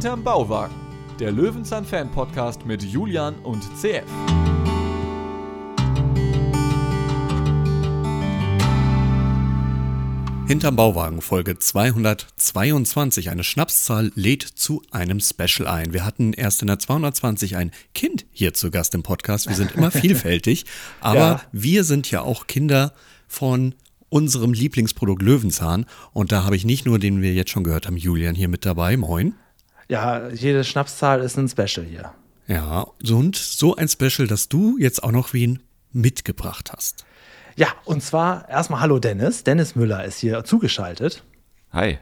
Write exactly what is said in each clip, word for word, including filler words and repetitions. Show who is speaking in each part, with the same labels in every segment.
Speaker 1: Hinterm Bauwagen, der Löwenzahn-Fan-Podcast mit Julian und C F.
Speaker 2: Hinterm Bauwagen, Folge zweihundertzweiundzwanzig. Eine Schnapszahl lädt zu einem Special ein. Wir hatten erst in der zweihundertzwanzig ein Kind hier zu Gast im Podcast. Wir sind immer vielfältig, aber ja. Wir sind ja auch Kinder von unserem Lieblingsprodukt Löwenzahn. Und da habe ich nicht nur, den wir jetzt schon gehört haben, Julian hier mit dabei. Moin.
Speaker 3: Ja, jede Schnapszahl ist ein Special hier.
Speaker 2: Ja, und so ein Special, dass du jetzt auch noch wen mitgebracht hast.
Speaker 3: Ja, und zwar erstmal hallo Dennis. Dennis Müller ist hier zugeschaltet.
Speaker 4: Hi.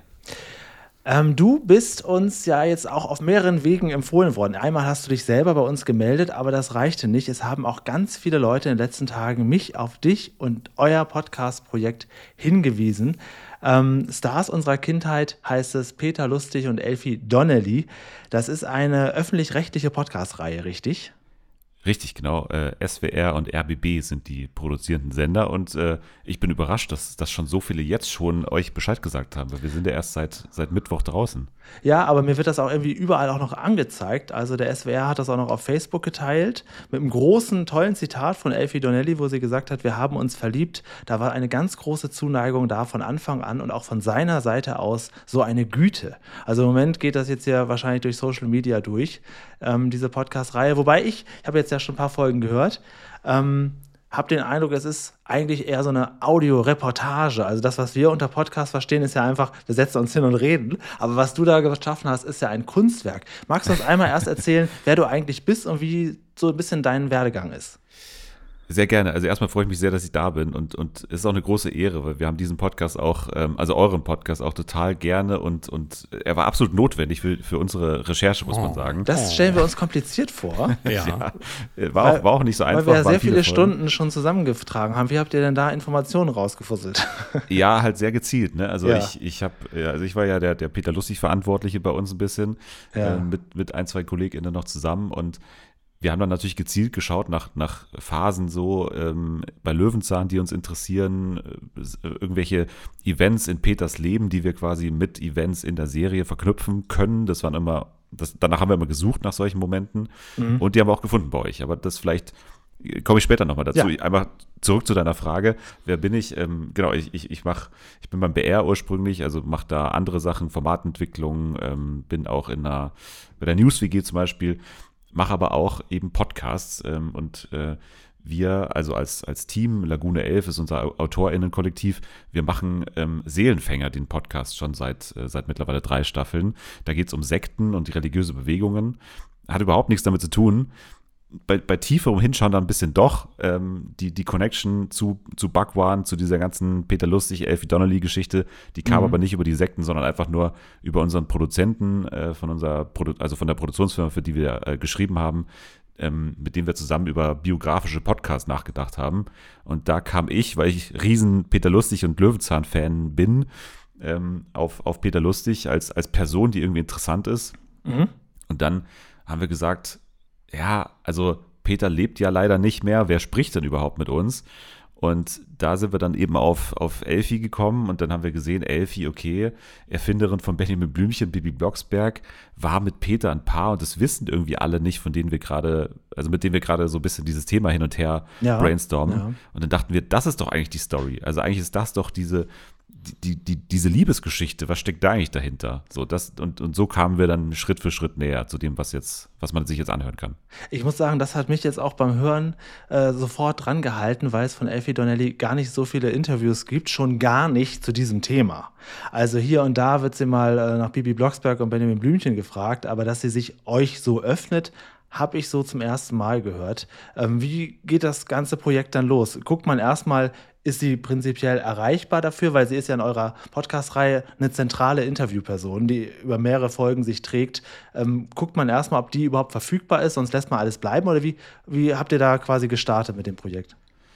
Speaker 3: Ähm, du bist uns ja jetzt auch auf mehreren Wegen empfohlen worden. Einmal hast du dich selber bei uns gemeldet, aber das reichte nicht. Es haben auch ganz viele Leute in den letzten Tagen mich auf dich und euer Podcast-Projekt hingewiesen. Ähm, Stars unserer Kindheit heißt es Peter Lustig und Elfie Donnelly. Das ist eine öffentlich-rechtliche Podcast-Reihe, richtig?
Speaker 4: Richtig, genau. Äh, S W R und R B B sind die produzierenden Sender und äh, ich bin überrascht, dass, dass schon so viele jetzt schon euch Bescheid gesagt haben, weil wir sind ja erst seit, seit Mittwoch draußen.
Speaker 3: Ja, aber mir wird das auch irgendwie überall auch noch angezeigt. Also der S W R hat das auch noch auf Facebook geteilt mit einem großen, tollen Zitat von Elfie Donnelly, wo sie gesagt hat, wir haben uns verliebt. Da war eine ganz große Zuneigung da von Anfang an und auch von seiner Seite aus so eine Güte. Also im Moment geht das jetzt ja wahrscheinlich durch Social Media durch, ähm, diese Podcast-Reihe. Wobei ich, ich habe jetzt ja schon ein paar Folgen gehört, ähm, habe den Eindruck, es ist eigentlich eher so eine Audioreportage. Also das, was wir unter Podcast verstehen, ist ja einfach, wir setzen uns hin und reden. Aber was du da geschaffen hast, ist ja ein Kunstwerk. Magst du uns einmal erst erzählen, wer du eigentlich bist und wie so ein bisschen dein Werdegang ist?
Speaker 4: Sehr gerne. Also erstmal freue ich mich sehr, dass ich da bin und, und es ist auch eine große Ehre, weil wir haben diesen Podcast auch, ähm, also euren Podcast auch total gerne und, und er war absolut notwendig für, für unsere Recherche, muss oh, man sagen.
Speaker 3: Das stellen wir uns kompliziert vor.
Speaker 4: Ja. ja war, auch, war auch nicht so einfach.
Speaker 3: Weil wir ja sehr viele, viele
Speaker 4: Stunden
Speaker 3: Stunden schon zusammengetragen haben. Wie habt ihr denn da Informationen rausgefusselt?
Speaker 4: Ja, halt sehr gezielt. Ne? Also,
Speaker 3: ja.
Speaker 4: ich, ich hab, also ich war ja der, der Peter Lustig-Verantwortliche bei uns ein bisschen,
Speaker 3: ja.
Speaker 4: äh, mit, mit ein, zwei KollegInnen noch zusammen und wir haben dann natürlich gezielt geschaut nach, nach Phasen so ähm, bei Löwenzahn, die uns interessieren, äh, irgendwelche Events in Peters Leben, die wir quasi mit Events in der Serie verknüpfen können. Das waren immer, das, danach haben wir immer gesucht nach solchen Momenten mhm. und die haben wir auch gefunden bei euch. Aber das vielleicht komme ich später nochmal dazu. Ja. Einmal zurück zu deiner Frage. Wer bin ich? Ähm, genau, ich, ich, ich mach, ich bin beim B R ursprünglich, also mache da andere Sachen, Formatentwicklung, ähm, bin auch in einer, bei der News-W G zum Beispiel, mache aber auch eben Podcasts ähm, und äh, wir, also als, als Team, Lagune elf ist unser AutorInnen-Kollektiv, wir machen ähm, Seelenfänger, den Podcast schon seit, äh, seit mittlerweile drei Staffeln. Da geht es um Sekten und die religiöse Bewegungen. Hat überhaupt nichts damit zu tun. Bei, bei tieferem Hinschauen dann ein bisschen doch, ähm, die, die Connection zu, zu Bhagwan, zu dieser ganzen Peter Lustig, Elfie Donnelly-Geschichte, die kam mhm. aber nicht über die Sekten, sondern einfach nur über unseren Produzenten, äh, von unserer Produ- also von der Produktionsfirma, für die wir äh, geschrieben haben, ähm, mit dem wir zusammen über biografische Podcasts nachgedacht haben. Und da kam ich, weil ich riesen Peter Lustig und Löwenzahn-Fan bin, ähm, auf, auf Peter Lustig als, als Person, die irgendwie interessant ist. Mhm. Und dann haben wir gesagt, ja, also Peter lebt ja leider nicht mehr. Wer spricht denn überhaupt mit uns? Und da sind wir dann eben auf, auf Elfie gekommen und dann haben wir gesehen, Elfie, okay, Erfinderin von Benjamin Blümchen, Bibi Blocksberg, war mit Peter ein Paar und das wissen irgendwie alle nicht, von denen wir gerade, also mit denen wir gerade so ein bisschen dieses Thema hin und her ja, brainstormen. Ja. Und dann dachten wir, das ist doch eigentlich die Story. Also eigentlich ist das doch diese Die, die, diese Liebesgeschichte, was steckt da eigentlich dahinter? So, das, und, und so kamen wir dann Schritt für Schritt näher zu dem, was jetzt, was man sich jetzt anhören kann.
Speaker 3: Ich muss sagen, das hat mich jetzt auch beim Hören äh, sofort dran gehalten, weil es von Elfie Donnelly gar nicht so viele Interviews gibt, schon gar nicht zu diesem Thema. Also hier und da wird sie mal äh, nach Bibi Blocksberg und Benjamin Blümchen gefragt, aber dass sie sich euch so öffnet, habe ich so zum ersten Mal gehört. Ähm, wie geht das ganze Projekt dann los? Guckt man erstmal, ist sie prinzipiell erreichbar dafür, weil sie ist ja in eurer Podcast-Reihe eine zentrale Interviewperson, die über mehrere Folgen sich trägt. Ähm, guckt man erstmal, ob die überhaupt verfügbar ist, sonst lässt man alles bleiben? Oder wie, wie habt ihr da quasi gestartet mit dem Projekt?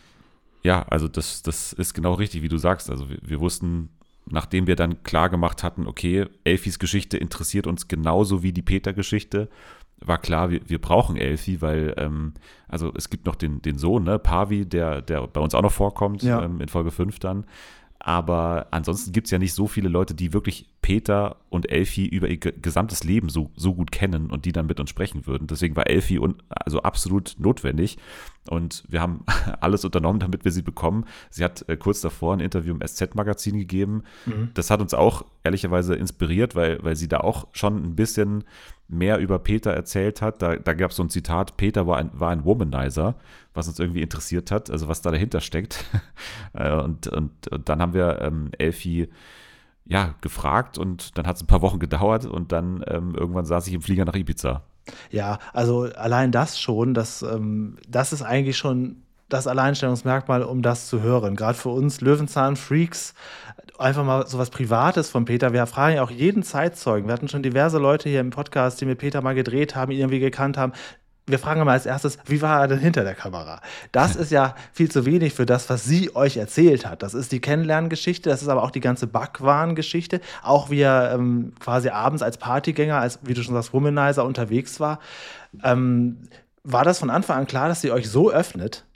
Speaker 4: Ja, also das, das ist genau richtig, wie du sagst. Also wir, wir wussten, nachdem wir dann klar gemacht hatten, okay, Elfies Geschichte interessiert uns genauso wie die Peter-Geschichte, war klar, wir, wir brauchen Elfie, weil ähm, also es gibt noch den, den Sohn, ne, Pavi, der, der bei uns auch noch vorkommt, ja. ähm, in Folge fünf dann. Aber ansonsten gibt es ja nicht so viele Leute, die wirklich Peter und Elfi über ihr gesamtes Leben so, so gut kennen und die dann mit uns sprechen würden. Deswegen war Elfi un, also absolut notwendig. Und wir haben alles unternommen, damit wir sie bekommen. Sie hat äh, kurz davor ein Interview im S Z-Magazin gegeben. Mhm. Das hat uns auch ehrlicherweise inspiriert, weil, weil sie da auch schon ein bisschen mehr über Peter erzählt hat. Da, da gab es so ein Zitat, Peter war ein, war ein Womanizer, was uns irgendwie interessiert hat, also was da dahinter steckt. und, und, und dann haben wir ähm, Elfi ja, gefragt und dann hat es ein paar Wochen gedauert und dann ähm, irgendwann saß ich im Flieger nach Ibiza.
Speaker 3: Ja, also allein das schon, das, ähm, das ist eigentlich schon das Alleinstellungsmerkmal, um das zu hören. Gerade für uns Löwenzahn-Freaks, einfach mal so was Privates von Peter. Wir fragen ja auch jeden Zeitzeugen. Wir hatten schon diverse Leute hier im Podcast, die mit Peter mal gedreht haben, ihn irgendwie gekannt haben. Wir fragen mal als erstes, wie war er denn hinter der Kamera? Das ist ja viel zu wenig für das, was sie euch erzählt hat. Das ist die Kennenlerngeschichte, das ist aber auch die ganze Backwaren-Geschichte. Auch wie er ähm, quasi abends als Partygänger, als, wie du schon sagst, Womanizer unterwegs war. Ähm, war das von Anfang an klar, dass sie euch so öffnet?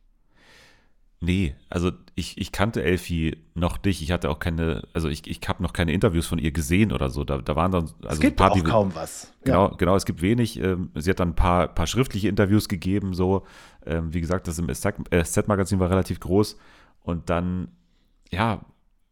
Speaker 4: Nee, also ich, ich kannte Elfi noch nicht. Ich hatte auch keine, also ich, ich habe noch keine Interviews von ihr gesehen oder so. Da, da waren dann also
Speaker 3: es gibt
Speaker 4: ein paar,
Speaker 3: auch kaum was.
Speaker 4: Genau,
Speaker 3: ja.
Speaker 4: genau, es gibt wenig. Ähm, sie hat dann ein paar, paar schriftliche Interviews gegeben, so. Ähm, wie gesagt, das im S Z-Magazin war relativ groß. Und dann, ja,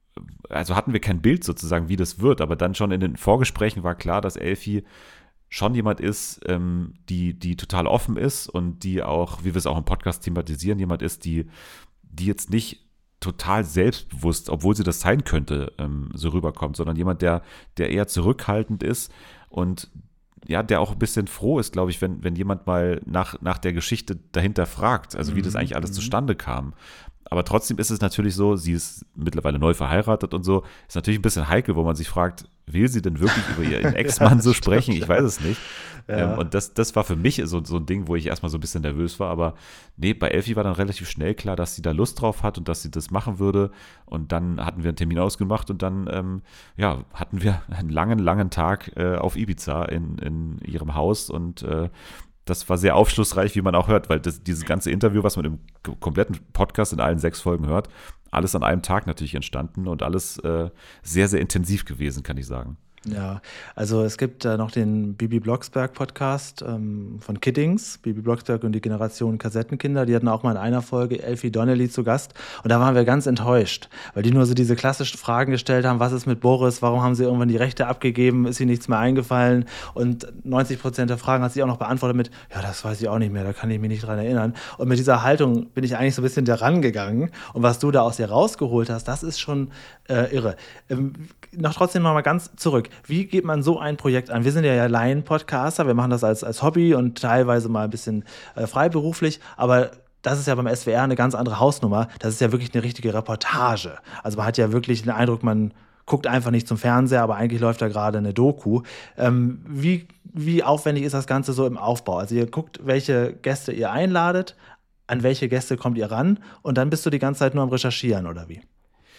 Speaker 4: also hatten wir kein Bild sozusagen, wie das wird. Aber dann schon in den Vorgesprächen war klar, dass Elfi schon jemand ist, ähm, die, die total offen ist und die auch, wie wir es auch im Podcast thematisieren, jemand ist, die die jetzt nicht total selbstbewusst, obwohl sie das sein könnte, ähm, so rüberkommt, sondern jemand, der, der eher zurückhaltend ist und ja, der auch ein bisschen froh ist, glaube ich, wenn, wenn jemand mal nach, nach der Geschichte dahinter fragt, also wie das eigentlich alles zustande kam. Aber trotzdem ist es natürlich so, sie ist mittlerweile neu verheiratet und so, ist natürlich ein bisschen heikel, wo man sich fragt, will sie denn wirklich über ihren Ex-Mann ja, so sprechen? Ich weiß es nicht. Ja. Ähm, und das, das war für mich so, so ein Ding, wo ich erstmal so ein bisschen nervös war. Aber nee, bei Elfi war dann relativ schnell klar, dass sie da Lust drauf hat und dass sie das machen würde. Und dann hatten wir einen Termin ausgemacht und dann ähm, ja, hatten wir einen langen, langen Tag äh, auf Ibiza in, in ihrem Haus und äh, das war sehr aufschlussreich, wie man auch hört, weil das, dieses ganze Interview, was man im kompletten Podcast in allen sechs Folgen hört, alles an einem Tag natürlich entstanden und alles äh, sehr, sehr intensiv gewesen, kann ich sagen.
Speaker 3: Ja, also es gibt äh, noch den Bibi Blocksberg-Podcast ähm, von Kiddings, Bibi Blocksberg und die Generation Kassettenkinder, die hatten auch mal in einer Folge Elfi Donnelly zu Gast und da waren wir ganz enttäuscht, weil die nur so diese klassischen Fragen gestellt haben, was ist mit Boris, warum haben sie irgendwann die Rechte abgegeben, ist ihnen nichts mehr eingefallen und neunzig Prozent der Fragen hat sie auch noch beantwortet mit, ja, das weiß ich auch nicht mehr, da kann ich mich nicht dran erinnern und mit dieser Haltung bin ich eigentlich so ein bisschen daran gegangen und was du da aus ihr rausgeholt hast, das ist schon äh, irre. Ähm, noch trotzdem noch mal ganz zurück. Wie geht man so ein Projekt an? Wir sind ja, ja Laien-Podcaster, wir machen das als, als Hobby und teilweise mal ein bisschen äh, freiberuflich, aber das ist ja beim S W R eine ganz andere Hausnummer. Das ist ja wirklich eine richtige Reportage. Also man hat ja wirklich den Eindruck, man guckt einfach nicht zum Fernseher, aber eigentlich läuft da gerade eine Doku. Ähm, wie, wie aufwendig ist das Ganze so im Aufbau? Also ihr guckt, welche Gäste ihr einladet, an welche Gäste kommt ihr ran und dann bist du die ganze Zeit nur am Recherchieren, oder wie?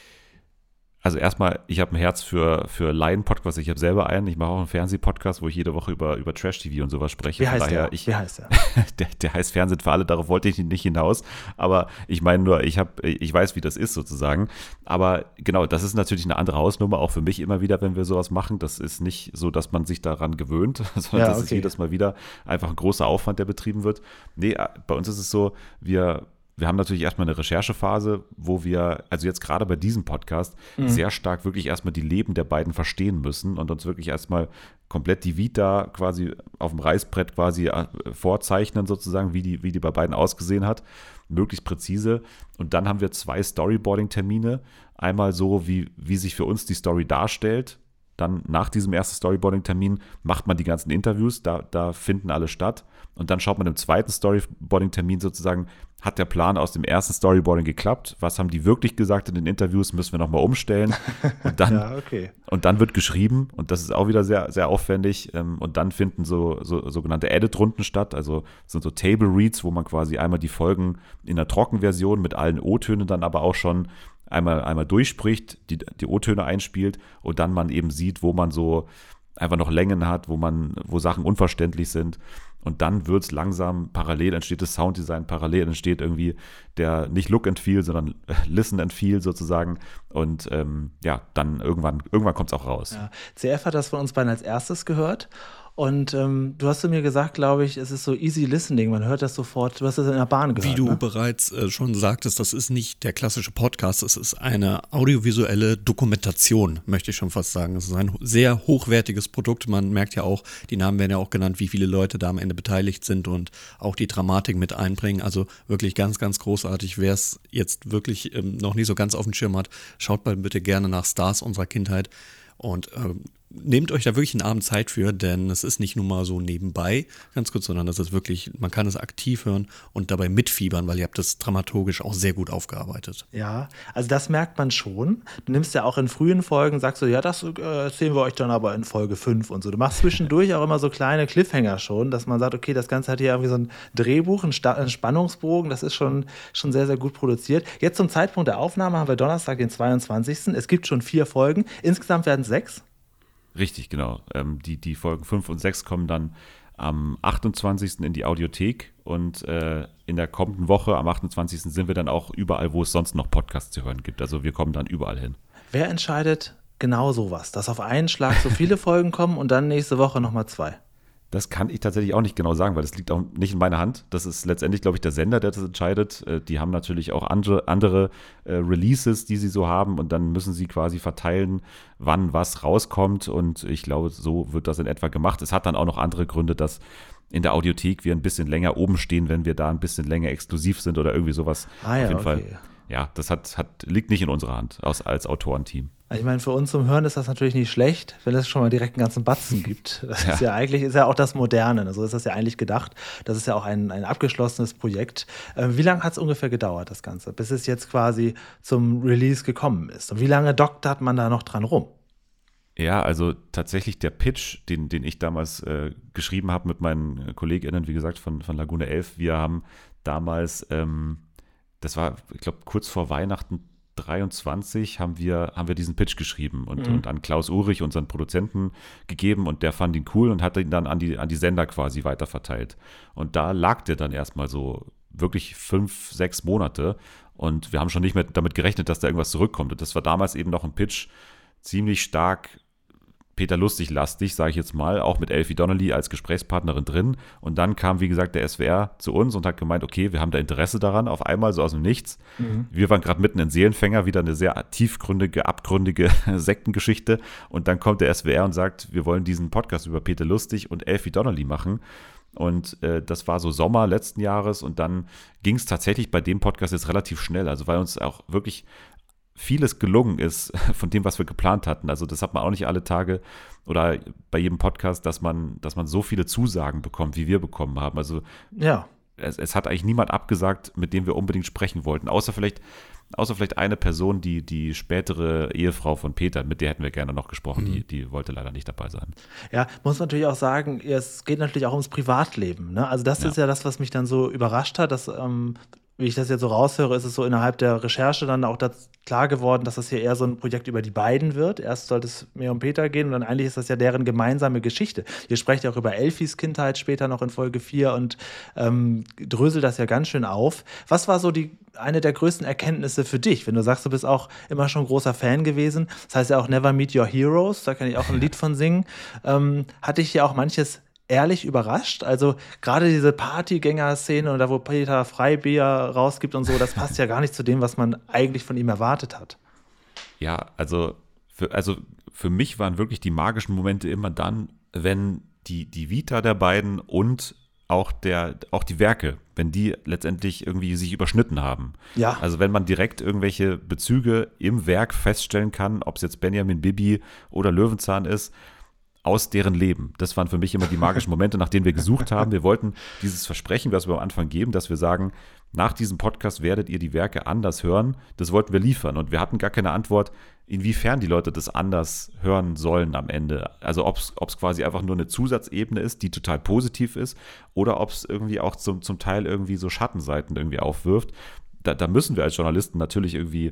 Speaker 4: Also erstmal, ich habe ein Herz für, für Laien-Podcasts. Ich habe selber einen. Ich mache auch einen Fernseh-Podcast, wo ich jede Woche über, über Trash-T V und sowas spreche.
Speaker 3: Wie heißt
Speaker 4: Von daher,
Speaker 3: der?
Speaker 4: Ich,
Speaker 3: Wie heißt der?
Speaker 4: der? Der heißt Fernsehen für alle. Darauf wollte ich nicht hinaus. Aber ich meine nur, ich, hab, ich weiß, wie das ist sozusagen. Aber genau, das ist natürlich eine andere Hausnummer, auch für mich immer wieder, wenn wir sowas machen. Das ist nicht so, dass man sich daran gewöhnt, sondern
Speaker 3: Ja,
Speaker 4: das
Speaker 3: okay.
Speaker 4: ist jedes Mal wieder einfach ein großer Aufwand, der betrieben wird. Nee, bei uns ist es so, wir Wir haben natürlich erstmal eine Recherchephase, wo wir, also jetzt gerade bei diesem Podcast, mhm. sehr stark wirklich erstmal die Leben der beiden verstehen müssen und uns wirklich erstmal komplett die Vita quasi auf dem Reißbrett quasi vorzeichnen sozusagen, wie die, wie die bei beiden ausgesehen hat, möglichst präzise. Und dann haben wir zwei Storyboarding-Termine. Einmal so, wie, wie sich für uns die Story darstellt. Dann nach diesem ersten Storyboarding-Termin macht man die ganzen Interviews, da, da finden alle statt. Und dann schaut man im zweiten Storyboarding-Termin sozusagen, hat der Plan aus dem ersten Storyboarding geklappt? Was haben die wirklich gesagt in den Interviews? Müssen wir nochmal umstellen? Und dann,
Speaker 3: Ja, okay.
Speaker 4: und dann wird geschrieben und das ist auch wieder sehr, sehr aufwendig. Und dann finden so, so sogenannte Edit-Runden statt, also sind so Table-Reads, wo man quasi einmal die Folgen in der Trockenversion mit allen O-Tönen dann aber auch schon einmal, einmal durchspricht, die, die O-Töne einspielt und dann man eben sieht, wo man so einfach noch Längen hat, wo man, wo Sachen unverständlich sind. Und dann wird es langsam, parallel entsteht das Sounddesign, parallel entsteht irgendwie der nicht Look and Feel, sondern Listen and Feel sozusagen. Und ähm, ja, dann irgendwann, irgendwann kommt es auch raus.
Speaker 3: Ja. C F hat das von uns beiden als erstes gehört. Und ähm, du hast zu mir gesagt, glaube ich, es ist so easy listening, man hört das sofort, du hast das in der Bahn gehört.
Speaker 2: Wie du
Speaker 3: ne?
Speaker 2: bereits äh, schon sagtest, das ist nicht der klassische Podcast, es ist eine audiovisuelle Dokumentation, möchte ich schon fast sagen. Es ist ein sehr hochwertiges Produkt, man merkt ja auch, die Namen werden ja auch genannt, wie viele Leute da am Ende beteiligt sind und auch die Dramatik mit einbringen, also wirklich ganz, ganz großartig. Wer es jetzt wirklich ähm, noch nicht so ganz auf dem Schirm hat, schaut mal bitte gerne nach Stars unserer Kindheit und ähm, nehmt euch da wirklich einen Abend Zeit für, denn es ist nicht nur mal so nebenbei, ganz kurz, sondern das ist wirklich, man kann es aktiv hören und dabei mitfiebern, weil ihr habt das dramaturgisch auch sehr gut aufgearbeitet.
Speaker 3: Ja, also das merkt man schon. Du nimmst ja auch in frühen Folgen, sagst du, ja, das äh, erzählen wir euch dann aber in Folge fünf und so. Du machst zwischendurch auch immer so kleine Cliffhanger schon, dass man sagt, okay, das Ganze hat hier irgendwie so ein Drehbuch, ein, Sta- ein Spannungsbogen, das ist schon, schon sehr, sehr gut produziert. Jetzt zum Zeitpunkt der Aufnahme haben wir Donnerstag, den zweiundzwanzigsten Es gibt schon vier Folgen, insgesamt werden es sechs.
Speaker 4: Richtig, genau. Ähm, die, die Folgen fünf und sechs kommen dann am achtundzwanzigsten in die Audiothek und äh, in der kommenden Woche, am achtundzwanzigsten sind wir dann auch überall, wo es sonst noch Podcasts zu hören gibt. Also wir kommen dann überall hin.
Speaker 3: Wer entscheidet genau sowas, dass auf einen Schlag so viele Folgen kommen und dann nächste Woche nochmal zwei?
Speaker 4: Das kann ich tatsächlich auch nicht genau sagen, weil das liegt auch nicht in meiner Hand. Das ist letztendlich, glaube ich, der Sender, der das entscheidet. Äh, die haben natürlich auch andere, andere äh, Releases, die sie so haben und dann müssen sie quasi verteilen, wann was rauskommt und ich glaube, so wird das in etwa gemacht. Es hat dann auch noch andere Gründe, dass in der Audiothek wir ein bisschen länger oben stehen, wenn wir da ein bisschen länger exklusiv sind oder irgendwie sowas.
Speaker 3: Ah ja,
Speaker 4: Auf jeden
Speaker 3: okay.
Speaker 4: Fall. Ja, das hat, hat, liegt nicht in unserer Hand aus, als Autorenteam.
Speaker 3: Ich meine, für uns zum Hören ist das natürlich nicht schlecht, wenn es schon mal direkt einen ganzen Batzen gibt. Das
Speaker 4: Ja.
Speaker 3: ist ja eigentlich ist ja auch das Moderne. So ist das ja eigentlich gedacht. Das ist ja auch ein, ein abgeschlossenes Projekt. Ähm, wie lange hat es ungefähr gedauert, das Ganze, bis es jetzt quasi zum Release gekommen ist? Und wie lange doktert man da noch dran rum?
Speaker 4: Ja, also tatsächlich der Pitch, den, den ich damals äh, geschrieben habe mit meinen KollegInnen, wie gesagt, von, von Lagune elf, wir haben damals, ähm, das war, ich glaube, kurz vor Weihnachten dreiundzwanzig haben wir, haben wir diesen Pitch geschrieben und,
Speaker 3: Mhm.
Speaker 4: und an Klaus Ulrich, unseren Produzenten, gegeben und der fand ihn cool und hat ihn dann an die, an die Sender quasi weiterverteilt. Und da lag der dann erstmal so wirklich fünf, sechs Monate und wir haben schon nicht mehr damit gerechnet, dass da irgendwas zurückkommt. Und das war damals eben noch ein Pitch, ziemlich stark Peter Lustig-lastig, sage ich jetzt mal, auch mit Elfie Donnelly als Gesprächspartnerin drin. Und dann kam, wie gesagt, der S W R zu uns und hat gemeint, okay, wir haben da Interesse daran, auf einmal so aus dem Nichts. Mhm. Wir waren gerade mitten in Seelenfänger, wieder eine sehr tiefgründige, abgründige Sektengeschichte. Und dann kommt der S W R und sagt, wir wollen diesen Podcast über Peter Lustig und Elfie Donnelly machen. Und äh, das war so Sommer letzten Jahres und dann ging es tatsächlich bei dem Podcast jetzt relativ schnell, also weil uns auch wirklich vieles gelungen ist von dem, was wir geplant hatten. Also das hat man auch nicht alle Tage oder bei jedem Podcast, dass man, dass man so viele Zusagen bekommt, wie wir bekommen haben. Also
Speaker 3: ja.
Speaker 4: es, es hat eigentlich niemand abgesagt, mit dem wir unbedingt sprechen wollten, außer vielleicht, außer vielleicht eine Person, die, die spätere Ehefrau von Peter, mit der hätten wir gerne noch gesprochen, mhm. die, die wollte leider nicht dabei sein.
Speaker 3: Ja, muss man natürlich auch sagen, es geht natürlich auch ums Privatleben. Ne? Also das ja. ist ja das, was mich dann so überrascht hat, dass ähm, wie ich das jetzt so raushöre, ist es so innerhalb der Recherche dann auch das klar geworden, dass das hier eher so ein Projekt über die beiden wird. Erst sollte es mehr um Peter gehen und dann eigentlich ist das ja deren gemeinsame Geschichte. Ihr sprecht ja auch über Elfies Kindheit später noch in Folge vier und ähm, dröselt das ja ganz schön auf. Was war so die eine der größten Erkenntnisse für dich, wenn du sagst, du bist auch immer schon großer Fan gewesen? Das heißt ja auch Never Meet Your Heroes, da kann ich auch ein Lied von singen. Ähm, hat dich ja auch manches ehrlich überrascht? Also gerade diese Partygänger-Szene und da, wo Peter Freibier rausgibt und so, das passt ja gar nicht zu dem, was man eigentlich von ihm erwartet hat.
Speaker 4: Ja, also für, also für mich waren wirklich die magischen Momente immer dann, wenn die, die Vita der beiden und auch, der, auch die Werke, wenn die letztendlich irgendwie sich überschnitten haben.
Speaker 3: Ja.
Speaker 4: Also wenn man direkt irgendwelche Bezüge im Werk feststellen kann, ob es jetzt Benjamin Bibi oder Löwenzahn ist, aus deren Leben. Das waren für mich immer die magischen Momente, nach denen wir gesucht haben. Wir wollten dieses Versprechen, was wir am Anfang geben, dass wir sagen, nach diesem Podcast werdet ihr die Werke anders hören. Das wollten wir liefern. Und wir hatten gar keine Antwort, inwiefern die Leute das anders hören sollen am Ende. Also ob es quasi einfach nur eine Zusatzebene ist, die total positiv ist, oder ob es irgendwie auch zum, zum Teil irgendwie so Schattenseiten irgendwie aufwirft. Da, da müssen wir als Journalisten natürlich irgendwie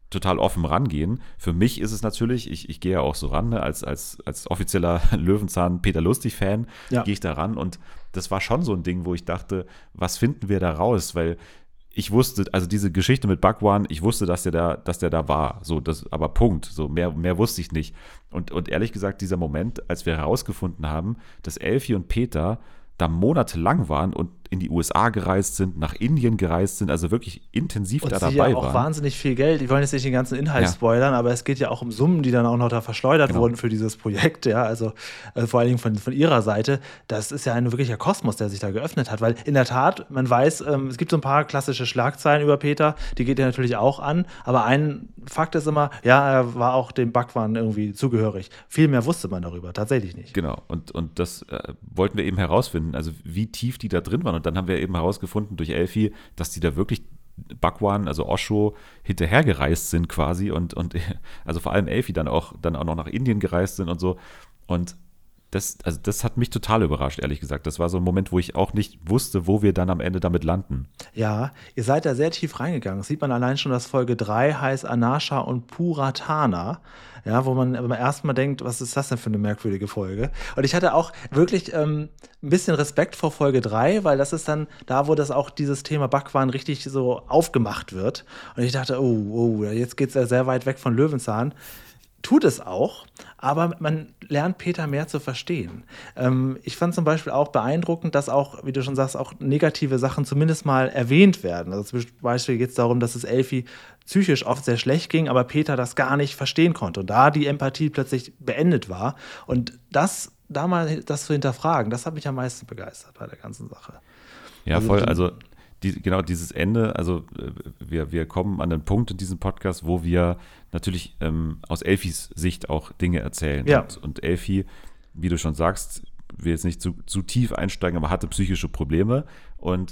Speaker 4: total offen rangehen. Für mich ist es natürlich, ich, ich gehe ja auch so ran, ne, als, als, als offizieller Löwenzahn-Peter Lustig-Fan
Speaker 3: Ja.
Speaker 4: gehe ich da ran und das war schon so ein Ding, wo ich dachte, was finden wir da raus? Weil ich wusste, also diese Geschichte mit Bhagwan, ich wusste, dass der da, dass der da war. So, das, aber Punkt. So, mehr, mehr wusste ich nicht. Und, und ehrlich gesagt, dieser Moment, als wir herausgefunden haben, dass Elfi und Peter da monatelang waren und in die U S A gereist sind, nach Indien gereist sind, also wirklich intensiv
Speaker 3: Und
Speaker 4: da
Speaker 3: sie
Speaker 4: dabei
Speaker 3: ja auch
Speaker 4: waren.
Speaker 3: wahnsinnig viel Geld. Die wollen jetzt nicht den ganzen Inhalt
Speaker 4: Ja.
Speaker 3: spoilern, aber es geht ja auch um Summen, die dann auch noch da verschleudert
Speaker 4: Genau.
Speaker 3: wurden für dieses Projekt. Ja, also äh, vor allen Dingen von, von ihrer Seite. Das ist ja ein wirklicher Kosmos, der sich da geöffnet hat. Weil in der Tat, man weiß, ähm, es gibt so ein paar klassische Schlagzeilen über Peter, die geht er natürlich auch an. Aber ein Fakt ist immer, ja, er war auch dem Bhagwan irgendwie zugehörig. Viel mehr wusste man darüber, tatsächlich nicht.
Speaker 4: Genau, und, und das äh, wollten wir eben herausfinden, also wie tief die da drin waren. Und dann haben wir eben herausgefunden durch Elfi, dass die da wirklich Bhagwan, also Osho, hinterhergereist sind quasi und, und also vor allem Elfi dann auch, dann auch noch nach Indien gereist sind und so. Und das, also das hat mich total überrascht, ehrlich gesagt. Das war so ein Moment, wo ich auch nicht wusste, wo wir dann am Ende damit landen.
Speaker 3: Ja, ihr seid da sehr tief reingegangen. Das sieht man allein schon, dass Folge drei heißt Anasha und Puratana. Ja, wo man beim ersten Mal denkt, was ist das denn für eine merkwürdige Folge? Und ich hatte auch wirklich ähm, ein bisschen Respekt vor Folge drei, weil das ist dann da, wo das auch dieses Thema Bhagwan richtig so aufgemacht wird. Und ich dachte, oh, oh, jetzt geht es ja sehr weit weg von Löwenzahn. Tut es auch, aber man lernt Peter mehr zu verstehen. Ähm, ich fand zum Beispiel auch beeindruckend, dass auch, wie du schon sagst, auch negative Sachen zumindest mal erwähnt werden. Also zum Beispiel geht es darum, dass es Elfi psychisch oft sehr schlecht ging, aber Peter das gar nicht verstehen konnte und da die Empathie plötzlich beendet war. Und das, da mal das zu hinterfragen, das hat mich am meisten begeistert bei der ganzen Sache.
Speaker 4: Ja,
Speaker 3: Also
Speaker 4: voll.
Speaker 3: die-
Speaker 4: Also die, genau dieses Ende, also äh, wir, wir kommen an den Punkt in diesem Podcast, wo wir natürlich ähm, aus Elfis Sicht auch Dinge erzählen.
Speaker 3: Ja.
Speaker 4: Und, und Elfi, wie du schon sagst, will jetzt nicht zu, zu tief einsteigen, aber hatte psychische Probleme. Und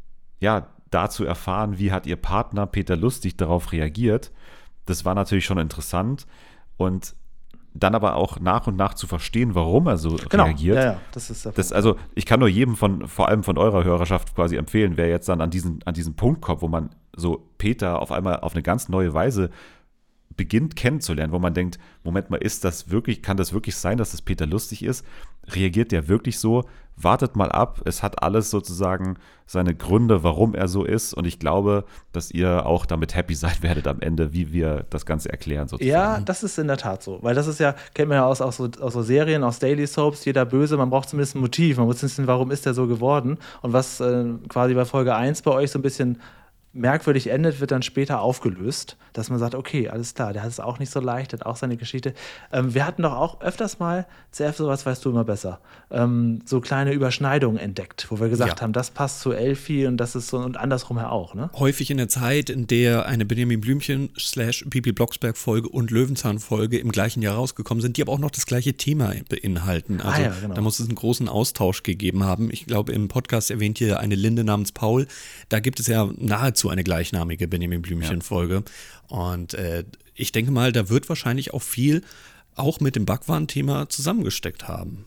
Speaker 4: ja, da zu erfahren, wie hat ihr Partner Peter Lustig darauf reagiert, das war natürlich schon interessant. Und dann aber auch nach und nach zu verstehen, warum er so
Speaker 3: Genau,
Speaker 4: reagiert.
Speaker 3: ja, ja, das ist der
Speaker 4: Das,
Speaker 3: Punkt.
Speaker 4: also ich kann nur jedem von, vor allem von eurer Hörerschaft quasi empfehlen, wer jetzt dann an diesen, an diesen Punkt kommt, wo man so Peter auf einmal auf eine ganz neue Weise beginnt kennenzulernen, wo man denkt, Moment mal, ist das wirklich, kann das wirklich sein, dass das Peter Lustig ist? Reagiert der wirklich so? Wartet mal ab, es hat alles sozusagen seine Gründe, warum er so ist und ich glaube, dass ihr auch damit happy sein werdet am Ende, wie wir das Ganze erklären sozusagen.
Speaker 3: Ja, das ist in der Tat so. Weil das ist ja, kennt man ja aus, aus, so, aus so Serien, aus Daily Soaps, jeder Böse, man braucht zumindest ein Motiv. Man muss wissen, warum ist der so geworden. Und was äh, quasi bei Folge eins bei euch so ein bisschen merkwürdig endet, wird dann später aufgelöst, dass man sagt, okay, alles klar, der hat es auch nicht so leicht, hat auch seine Geschichte. Ähm, wir hatten doch auch öfters mal, C F, sowas weißt du immer besser, ähm, so kleine Überschneidungen entdeckt, wo wir gesagt
Speaker 2: Ja.
Speaker 3: haben, das passt zu Elfi und das ist so und andersrum her auch, ne?
Speaker 2: Häufig in der Zeit, in der eine Benjamin Blümchen slash Bibi Blocksberg Folge und Löwenzahn Folge im gleichen Jahr rausgekommen sind, die aber auch noch das gleiche Thema beinhalten. Also
Speaker 3: Ah ja, genau.
Speaker 2: da muss es einen großen Austausch gegeben haben. Ich glaube, im Podcast erwähnt ihr eine Linde namens Paul. Da gibt es ja nahezu eine gleichnamige Benjamin Blümchen Folge. Und äh, ich denke mal, da wird wahrscheinlich auch viel auch mit dem Bhagwan-Thema zusammengesteckt haben.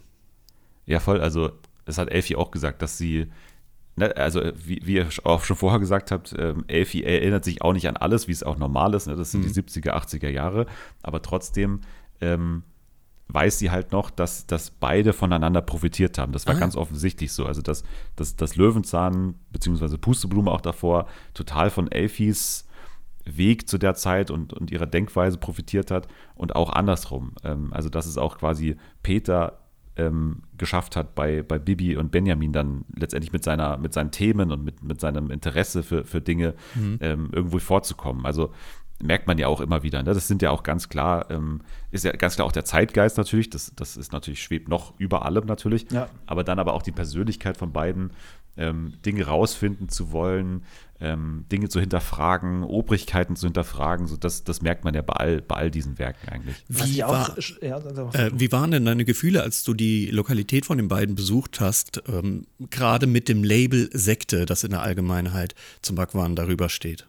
Speaker 4: Ja, voll. Also, das hat Elfi auch gesagt, dass sie, ne, also wie, wie ihr auch schon vorher gesagt habt, ähm, Elfi erinnert sich auch nicht an alles, wie es auch normal ist. Ne? Das sind die siebziger, achtziger Jahre. Aber trotzdem ähm, weiß sie halt noch, dass, dass beide voneinander profitiert haben. Das war
Speaker 2: Ah.
Speaker 4: ganz offensichtlich so. Also, dass, dass, dass Löwenzahn, beziehungsweise Pusteblume auch davor, total von Elfis Weg zu der Zeit und, und ihrer Denkweise profitiert hat und auch andersrum. Ähm, also, dass es auch quasi Peter ähm, geschafft hat, bei, bei Bibi und Benjamin dann letztendlich mit, seiner, mit seinen Themen und mit, mit seinem Interesse für, für Dinge ähm, irgendwo vorzukommen. Also merkt man ja auch immer wieder. Ne? Das sind ja auch ganz klar, ähm, ist ja ganz klar auch der Zeitgeist natürlich, das, das ist natürlich, schwebt noch über allem natürlich,
Speaker 3: Ja.
Speaker 4: aber dann aber auch die Persönlichkeit von beiden, ähm, Dinge rausfinden zu wollen, ähm, Dinge zu hinterfragen, Obrigkeiten zu hinterfragen, so das, das merkt man ja bei all, bei all diesen Werken eigentlich.
Speaker 3: Was
Speaker 2: Wie
Speaker 3: ich auch,
Speaker 2: war,
Speaker 3: ja, sag mal.
Speaker 2: Äh, wie waren denn deine Gefühle, als du die Lokalität von den beiden besucht hast, ähm, gerade mit dem Label Sekte, das in der Allgemeinheit zum Bhagwan darüber steht?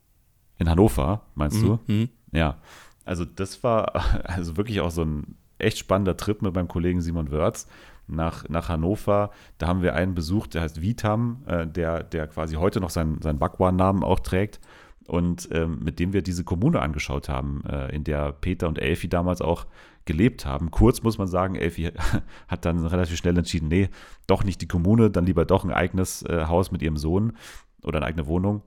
Speaker 4: In Hannover, meinst du?
Speaker 2: Mhm.
Speaker 4: Ja, also das war also wirklich auch so ein echt spannender Trip mit meinem Kollegen Simon Wörz nach, nach Hannover. Da haben wir einen besucht, der heißt Vitam, äh, der, der quasi heute noch seinen, seinen Bhagwan-Namen auch trägt. und ähm, mit dem wir diese Kommune angeschaut haben, äh, in der Peter und Elfi damals auch gelebt haben. Kurz muss man sagen, Elfi hat dann relativ schnell entschieden, nee, doch nicht die Kommune, dann lieber doch ein eigenes äh, Haus mit ihrem Sohn oder eine eigene Wohnung.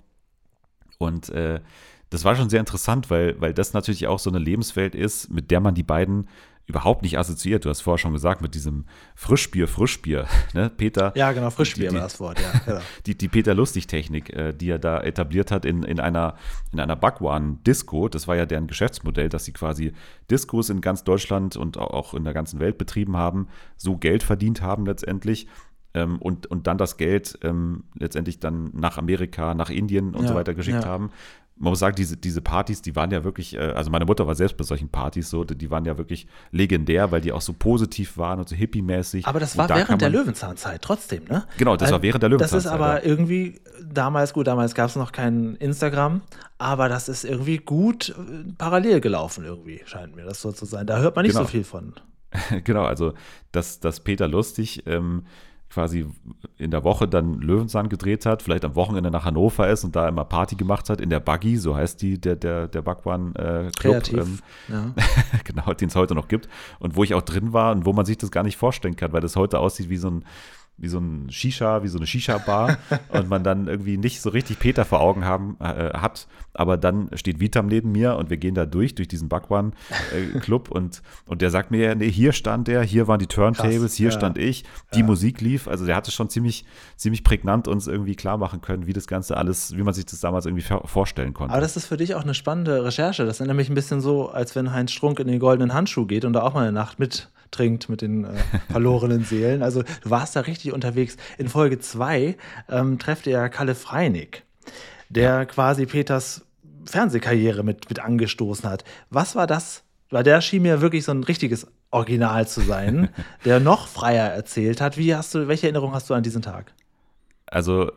Speaker 4: Und äh, das war schon sehr interessant, weil, weil das natürlich auch so eine Lebenswelt ist, mit der man die beiden überhaupt nicht assoziiert. Du hast vorher schon gesagt, mit diesem Frischbier, Frischbier, ne, Peter.
Speaker 3: Ja, genau, Frischbier
Speaker 4: die,
Speaker 3: war das Wort, ja. Genau.
Speaker 4: Die, die Peter-Lustig-Technik, äh, die er da etabliert hat in, in einer, in einer Bhagwan-Disco. Das war ja deren Geschäftsmodell, dass sie quasi Discos in ganz Deutschland und auch in der ganzen Welt betrieben haben, so Geld verdient haben letztendlich. Ähm, und, und dann das Geld ähm, letztendlich dann nach Amerika, nach Indien und
Speaker 3: Ja,
Speaker 4: so weiter geschickt
Speaker 3: ja.
Speaker 4: haben. Man muss sagen, diese, diese Partys, die waren ja wirklich, äh, also meine Mutter war selbst bei solchen Partys so, die, die waren ja wirklich legendär, weil die auch so positiv waren und so hippie-mäßig.
Speaker 3: Aber das
Speaker 4: Und
Speaker 3: war
Speaker 4: da kann
Speaker 3: während der
Speaker 4: man-
Speaker 3: Löwenzahnzeit trotzdem, ne?
Speaker 4: Genau, das
Speaker 3: Weil
Speaker 4: war während der
Speaker 3: Das ist
Speaker 4: Löwenzahnzeit,
Speaker 3: aber
Speaker 4: ja.
Speaker 3: irgendwie damals, gut, damals gab es noch kein Instagram, aber das ist irgendwie gut äh, parallel gelaufen irgendwie, scheint mir das so zu sein. Da hört man nicht
Speaker 4: Genau.
Speaker 3: so viel von.
Speaker 4: Genau, also dass, dass Peter Lustig ähm, quasi in der Woche dann Löwenzahn gedreht hat, vielleicht am Wochenende nach Hannover ist und da immer Party gemacht hat in der Buggy, so heißt die, der, der, der Bhagwan-Club.
Speaker 3: Kreativ.
Speaker 4: Ähm,
Speaker 3: Ja.
Speaker 4: genau, den es heute noch gibt und wo ich auch drin war und wo man sich das gar nicht vorstellen kann, weil das heute aussieht wie so ein wie so ein Shisha, wie so eine Shisha-Bar und man dann irgendwie nicht so richtig Peter vor Augen haben, äh, hat, aber dann steht Vitam neben mir und wir gehen da durch, durch diesen Bhagwan-Club und, und der sagt mir, nee, hier stand der, hier waren die Turntables,
Speaker 3: Krass,
Speaker 4: hier
Speaker 3: ja.
Speaker 4: stand ich, die Musik lief, also der hatte schon ziemlich, ziemlich prägnant uns irgendwie klar machen können, wie das Ganze alles, wie man sich das damals irgendwie vor- vorstellen konnte.
Speaker 3: Aber das ist für dich auch eine spannende Recherche. Das ist nämlich ein bisschen so, als wenn Heinz Strunk in den goldenen Handschuh geht und da auch mal eine Nacht mittrinkt mit den äh, verlorenen Seelen. Also du warst da richtig unterwegs. In Folge zwei ähm, trefft ihr ja Kalle Freinig, der quasi Peters Fernsehkarriere mit, mit angestoßen hat. Was war das? Weil der schien mir wirklich so ein richtiges Original zu sein, der noch freier erzählt hat. Wie hast du, welche Erinnerung hast du an diesen Tag?
Speaker 4: Also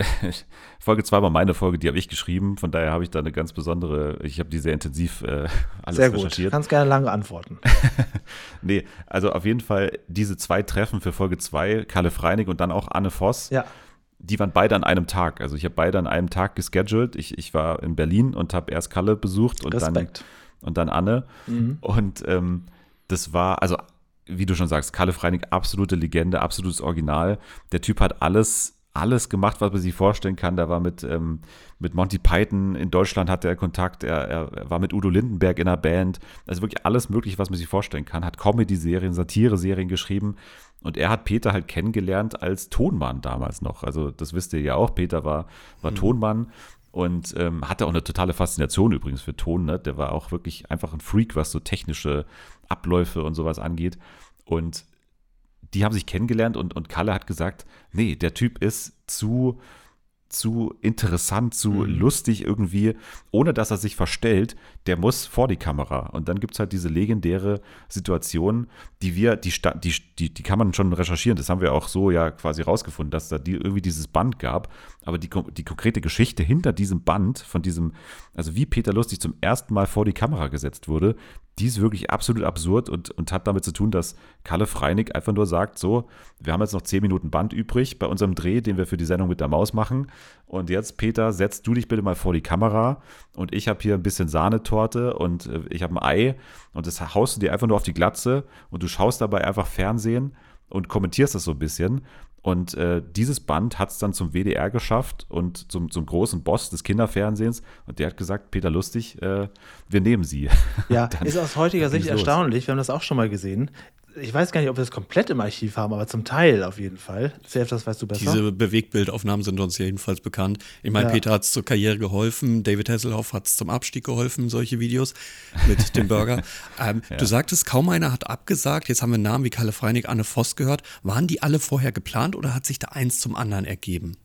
Speaker 4: Folge zwei war meine Folge, die habe ich geschrieben, von daher habe ich da eine ganz besondere, ich habe die sehr intensiv äh, alles
Speaker 3: Sehr gut.
Speaker 4: recherchiert.
Speaker 3: Kannst gerne lange antworten.
Speaker 4: Nee, also auf jeden Fall diese zwei Treffen für Folge zwei, Kalle Freinig und dann auch Anne Voss,
Speaker 3: Ja.
Speaker 4: die waren beide an einem Tag. Also ich habe beide an einem Tag gescheduled. Ich, ich war in Berlin und habe erst Kalle besucht und dann,
Speaker 3: Respekt.
Speaker 4: und dann Anne.
Speaker 3: Mhm.
Speaker 4: Und ähm, das war, also wie du schon sagst, Kalle Freinig, absolute Legende, absolutes Original. Der Typ hat alles alles gemacht, was man sich vorstellen kann. Der war mit, ähm, mit Monty Python in Deutschland, hatte er Kontakt. Er, er war mit Udo Lindenberg in einer Band. Also wirklich alles Mögliche, was man sich vorstellen kann. Hat Comedy-Serien, Satire-Serien geschrieben. Und er hat Peter halt kennengelernt als Tonmann damals noch. Also das wisst ihr ja auch. Peter war, war mhm. Tonmann. Und ähm, hatte auch eine totale Faszination übrigens für Ton. Ne? Der war auch wirklich einfach ein Freak, was so technische Abläufe und sowas angeht. Und die haben sich kennengelernt und, und Kalle hat gesagt, nee, der Typ ist zu, zu interessant, zu
Speaker 3: Mhm.
Speaker 4: lustig irgendwie, ohne dass er sich verstellt, der muss vor die Kamera. Und dann gibt es halt diese legendäre Situation, die wir, die, sta- die, die, die kann man schon recherchieren, das haben wir auch so ja quasi rausgefunden, dass da die, irgendwie dieses Band gab, aber die, ko- die konkrete Geschichte hinter diesem Band, von diesem, also wie Peter Lustig zum ersten Mal vor die Kamera gesetzt wurde, die ist wirklich absolut absurd und, und hat damit zu tun, dass Kalle Freinig einfach nur sagt, so, wir haben jetzt noch zehn Minuten Band übrig bei unserem Dreh, den wir für die Sendung mit der Maus machen. Und jetzt, Peter, setzt du dich bitte mal vor die Kamera und ich habe hier ein bisschen Sahnetorte und äh, ich habe ein Ei und das haust du dir einfach nur auf die Glatze und du schaust dabei einfach Fernsehen und kommentierst das so ein bisschen. Und äh, dieses Band hat es dann zum W D R geschafft und zum, zum großen Boss des Kinderfernsehens. Und der hat gesagt, Peter Lustig, äh, wir nehmen sie.
Speaker 3: Ja,
Speaker 4: Dann
Speaker 3: ist aus heutiger Sicht
Speaker 4: ging's los.
Speaker 3: erstaunlich. Wir haben das auch schon mal gesehen. Ich weiß gar nicht, ob wir das komplett im Archiv haben, aber zum Teil auf jeden Fall. Self, das weißt du besser.
Speaker 2: Diese Bewegtbildaufnahmen sind uns jedenfalls bekannt. Ich meine,
Speaker 3: Ja.
Speaker 2: Peter hat es zur Karriere geholfen, David Hasselhoff hat es zum Abstieg geholfen, solche Videos mit dem Burger. ähm,
Speaker 4: Ja.
Speaker 2: Du sagtest, kaum einer hat abgesagt. Jetzt haben wir Namen wie Kalle Freinig, Anne Voss gehört. Waren die alle vorher geplant oder hat sich da eins zum anderen ergeben?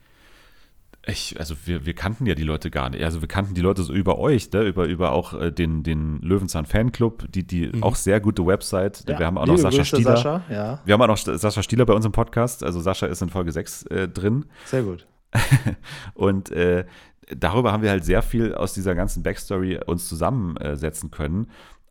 Speaker 4: Ich, also wir, wir kannten ja die Leute gar nicht. Also wir kannten die Leute so über euch, ne? über, über auch äh, den, den Löwenzahn Fanclub, die, die
Speaker 2: Mhm.
Speaker 4: auch sehr gute Website.
Speaker 3: Ja,
Speaker 4: Wir haben auch noch
Speaker 3: liebe
Speaker 4: Sascha
Speaker 3: Grüße,
Speaker 4: Stieler.
Speaker 3: Sascha, ja,
Speaker 4: Wir haben auch noch Sascha Stieler bei uns im Podcast. Also Sascha ist in Folge sechs äh, drin.
Speaker 3: sehr gut.
Speaker 4: Und äh, darüber haben wir halt sehr viel aus dieser ganzen Backstory uns zusammensetzen können.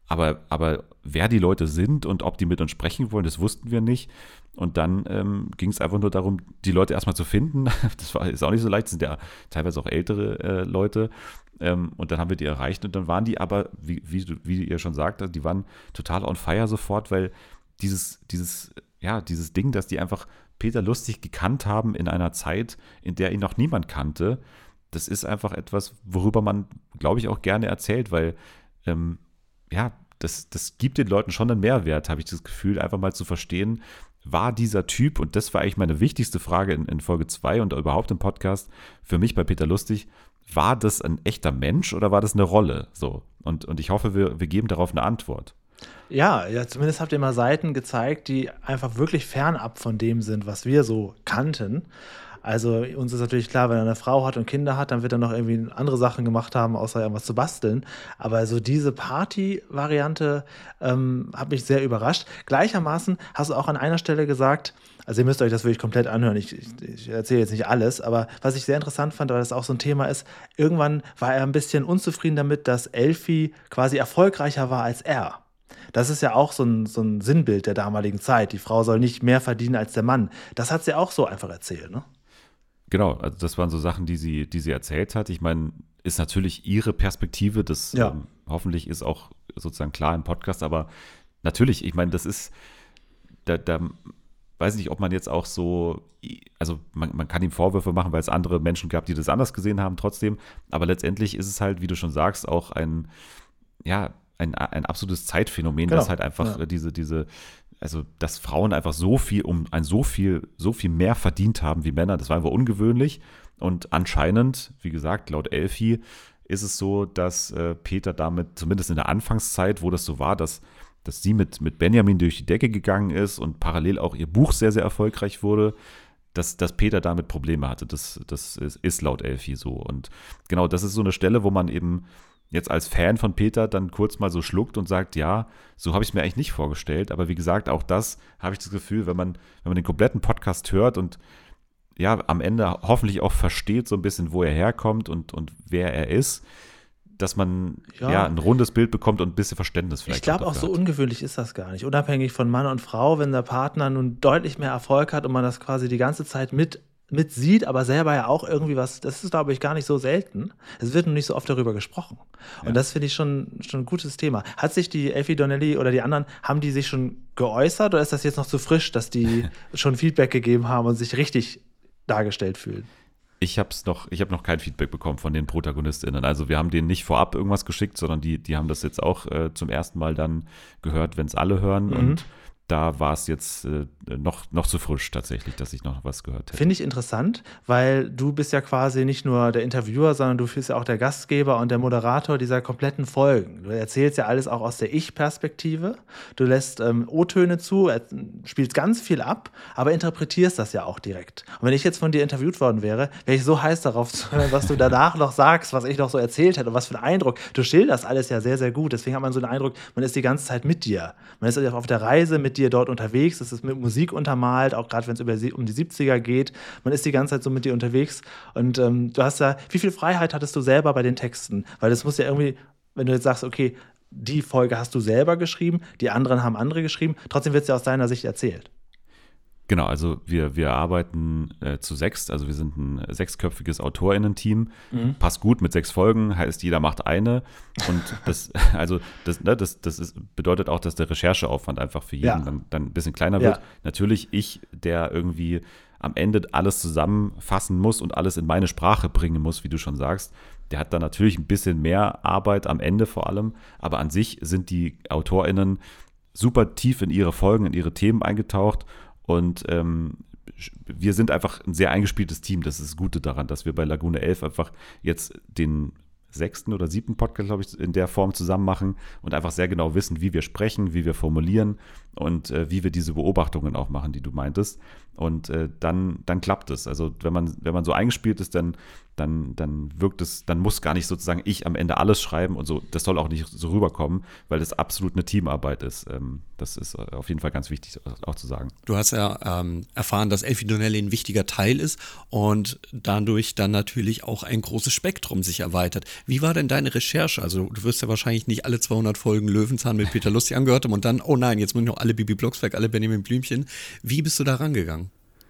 Speaker 4: aber, aber wer die Leute sind und ob die mit uns sprechen wollen, das wussten wir nicht. Und dann ähm, ging es einfach nur darum, die Leute erstmal zu finden. Das war, ist auch nicht so leicht, das sind ja teilweise auch ältere äh, Leute. Ähm, und dann haben wir die erreicht und dann waren die aber, wie, wie, wie ihr schon sagt, die waren total on fire sofort, weil dieses, dieses, ja, dieses Ding, dass die einfach Peter Lustig gekannt haben in einer Zeit, in der ihn noch niemand kannte, das ist einfach etwas, worüber man, glaube ich, auch gerne erzählt, weil ähm, ja, das, das gibt den Leuten schon einen Mehrwert, habe ich das Gefühl, einfach mal zu verstehen, war dieser Typ, und das war eigentlich meine wichtigste Frage in, in Folge zwei und überhaupt im Podcast, für mich bei Peter Lustig, war das ein echter Mensch oder war das eine Rolle? So. Und, und ich hoffe, wir, wir geben darauf eine Antwort.
Speaker 3: Ja, ja, zumindest habt ihr mal Seiten gezeigt, die einfach wirklich fernab von dem sind, was wir so kannten. Also uns ist natürlich klar, wenn er eine Frau hat und Kinder hat, dann wird er noch irgendwie andere Sachen gemacht haben, außer irgendwas zu basteln. Aber so diese Party-Variante ähm, hat mich sehr überrascht. Gleichermaßen hast du auch an einer Stelle gesagt, also ihr müsst euch das wirklich komplett anhören, ich, ich, ich erzähle jetzt nicht alles, aber was ich sehr interessant fand, weil das auch so ein Thema ist, irgendwann war er ein bisschen unzufrieden damit, dass Elfi quasi erfolgreicher war als er. Das ist ja auch so ein, so ein Sinnbild der damaligen Zeit. Die Frau soll nicht mehr verdienen als der Mann. Das hat sie auch so einfach erzählt, ne?
Speaker 4: Genau, also das waren so Sachen, die sie, die sie erzählt hat. Ich meine, ist natürlich ihre Perspektive, das
Speaker 3: Ja.
Speaker 4: ähm, hoffentlich ist auch sozusagen klar im Podcast, aber natürlich, ich meine, das ist, da, da weiß ich nicht, ob man jetzt auch so, also man, man kann ihm Vorwürfe machen, weil es andere Menschen gab, die das anders gesehen haben trotzdem, aber letztendlich ist es halt, wie du schon sagst, auch ein, ja, ein, ein absolutes Zeitphänomen,
Speaker 3: Genau,
Speaker 4: das halt einfach
Speaker 3: ja.
Speaker 4: diese, diese, also dass Frauen einfach so viel, um ein so viel, so viel mehr verdient haben wie Männer, das war einfach ungewöhnlich. Und anscheinend, wie gesagt, laut Elfi ist es so, dass äh, Peter damit, zumindest in der Anfangszeit, wo das so war, dass, dass sie mit, mit Benjamin durch die Decke gegangen ist und parallel auch ihr Buch sehr, sehr erfolgreich wurde, dass, dass Peter damit Probleme hatte. Das, das ist, ist laut Elfi so. Und genau, das ist so eine Stelle, wo man eben jetzt als Fan von Peter dann kurz mal so schluckt und sagt, ja, so habe ich es mir eigentlich nicht vorgestellt. Aber wie gesagt, auch das habe ich das Gefühl, wenn man, wenn man den kompletten Podcast hört und ja, am Ende hoffentlich auch versteht so ein bisschen, wo er herkommt und, und wer er ist, dass man ja.
Speaker 3: Ja.
Speaker 4: ein rundes Bild bekommt und ein bisschen Verständnis vielleicht.
Speaker 3: Ich glaube auch,
Speaker 4: dafür
Speaker 3: so
Speaker 4: hat.
Speaker 3: ungewöhnlich ist das gar nicht. Unabhängig von Mann und Frau, wenn der Partner nun deutlich mehr Erfolg hat und man das quasi die ganze Zeit mit, mit sieht, aber selber ja auch irgendwie was, das ist, glaube ich, gar nicht so selten. Es wird nur nicht so oft darüber gesprochen. Und
Speaker 4: Ja.
Speaker 3: das finde ich schon, schon ein gutes Thema. Hat sich die Elfi Donnelly oder die anderen, haben die sich schon geäußert oder ist das jetzt noch zu frisch, dass die schon Feedback gegeben haben und sich richtig dargestellt fühlen?
Speaker 4: Ich habe noch, ich habe noch kein Feedback bekommen von den ProtagonistInnen. Also wir haben denen nicht vorab irgendwas geschickt, sondern die, die haben das jetzt auch äh, zum ersten Mal dann gehört, wenn es alle hören.
Speaker 3: Mhm.
Speaker 4: Und da war es jetzt äh, noch, noch zu frisch tatsächlich, dass ich noch was gehört hätte.
Speaker 3: Finde ich interessant, weil du bist ja quasi nicht nur der Interviewer, sondern du bist ja auch der Gastgeber und der Moderator dieser kompletten Folgen. Du erzählst ja alles auch aus der Ich-Perspektive. Du lässt ähm, O-Töne zu, er- spielst ganz viel ab, aber interpretierst das ja auch direkt. Und wenn ich jetzt von dir interviewt worden wäre, wäre ich so heiß darauf zu hören, was du danach noch sagst, was ich noch so erzählt hätte und was für ein Eindruck. Du schilderst alles ja sehr, sehr gut. Deswegen hat man so den Eindruck, man ist die ganze Zeit mit dir. Man ist auf der Reise mit dir dort unterwegs. Es ist mit Musik untermalt, auch gerade wenn es über sie- um die siebziger geht. Man ist die ganze Zeit so mit dir unterwegs. Und ähm, du hast ja, wie viel Freiheit hattest du selber bei den Texten? Weil das muss ja irgendwie, wenn du jetzt sagst, okay, die Folge hast du selber geschrieben, die anderen haben andere geschrieben, trotzdem wird es ja aus deiner Sicht erzählt.
Speaker 4: Genau, also wir, wir arbeiten äh, zu sechst, also wir sind ein sechsköpfiges AutorInnen-Team.
Speaker 3: Mhm.
Speaker 4: Passt gut mit sechs Folgen, heißt jeder macht eine. Und das, also das, ne, das, das ist, bedeutet auch, dass der Rechercheaufwand einfach für jeden
Speaker 3: Ja.
Speaker 4: dann, dann ein bisschen kleiner
Speaker 3: Ja.
Speaker 4: wird. Natürlich ich, der irgendwie am Ende alles zusammenfassen muss und alles in meine Sprache bringen muss, wie du schon sagst, der hat dann natürlich ein bisschen mehr Arbeit am Ende vor allem. Aber an sich sind die AutorInnen super tief in ihre Folgen, in ihre Themen eingetaucht. Und ähm, wir sind einfach ein sehr eingespieltes Team. Das ist das Gute daran, dass wir bei Lagune elf einfach jetzt den sechsten oder siebten Podcast, glaube ich, in der Form zusammen machen und einfach sehr genau wissen, wie wir sprechen, wie wir formulieren und äh, wie wir diese Beobachtungen auch machen, die du meintest. Und äh, dann, dann klappt es. Also wenn man, wenn man so eingespielt ist, dann, dann, dann wirkt es, dann muss gar nicht sozusagen ich am Ende alles schreiben und so. Das soll auch nicht so rüberkommen, weil das absolut eine Teamarbeit ist. Ähm, das ist auf jeden Fall ganz wichtig auch zu sagen.
Speaker 2: Du hast ja ähm, erfahren, dass Elfie Donnelly ein wichtiger Teil ist und dadurch dann natürlich auch ein großes Spektrum sich erweitert. Wie war denn deine Recherche? Also du wirst ja wahrscheinlich nicht alle zweihundert Folgen Löwenzahn mit Peter Lustig angehört haben und dann, oh nein, jetzt muss ich noch alle Bibi Blocksberg, alle Benjamin Blümchen. Wie bist du da rangegangen?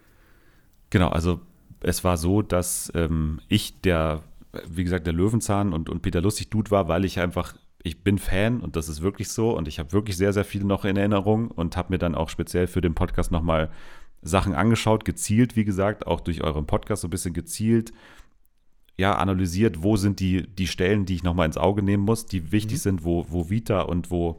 Speaker 4: Genau, also es war so, dass ähm, ich der, wie gesagt, der Löwenzahn und, und Peter Lustig-Dude war, weil ich einfach, ich bin Fan und das ist wirklich so und ich habe wirklich sehr, sehr viel noch in Erinnerung und habe mir dann auch speziell für den Podcast nochmal Sachen angeschaut, gezielt, wie gesagt, auch durch euren Podcast so ein bisschen gezielt, ja, analysiert, wo sind die, die Stellen, die ich nochmal ins Auge nehmen muss, die wichtig mhm. sind, wo, wo Vita und wo,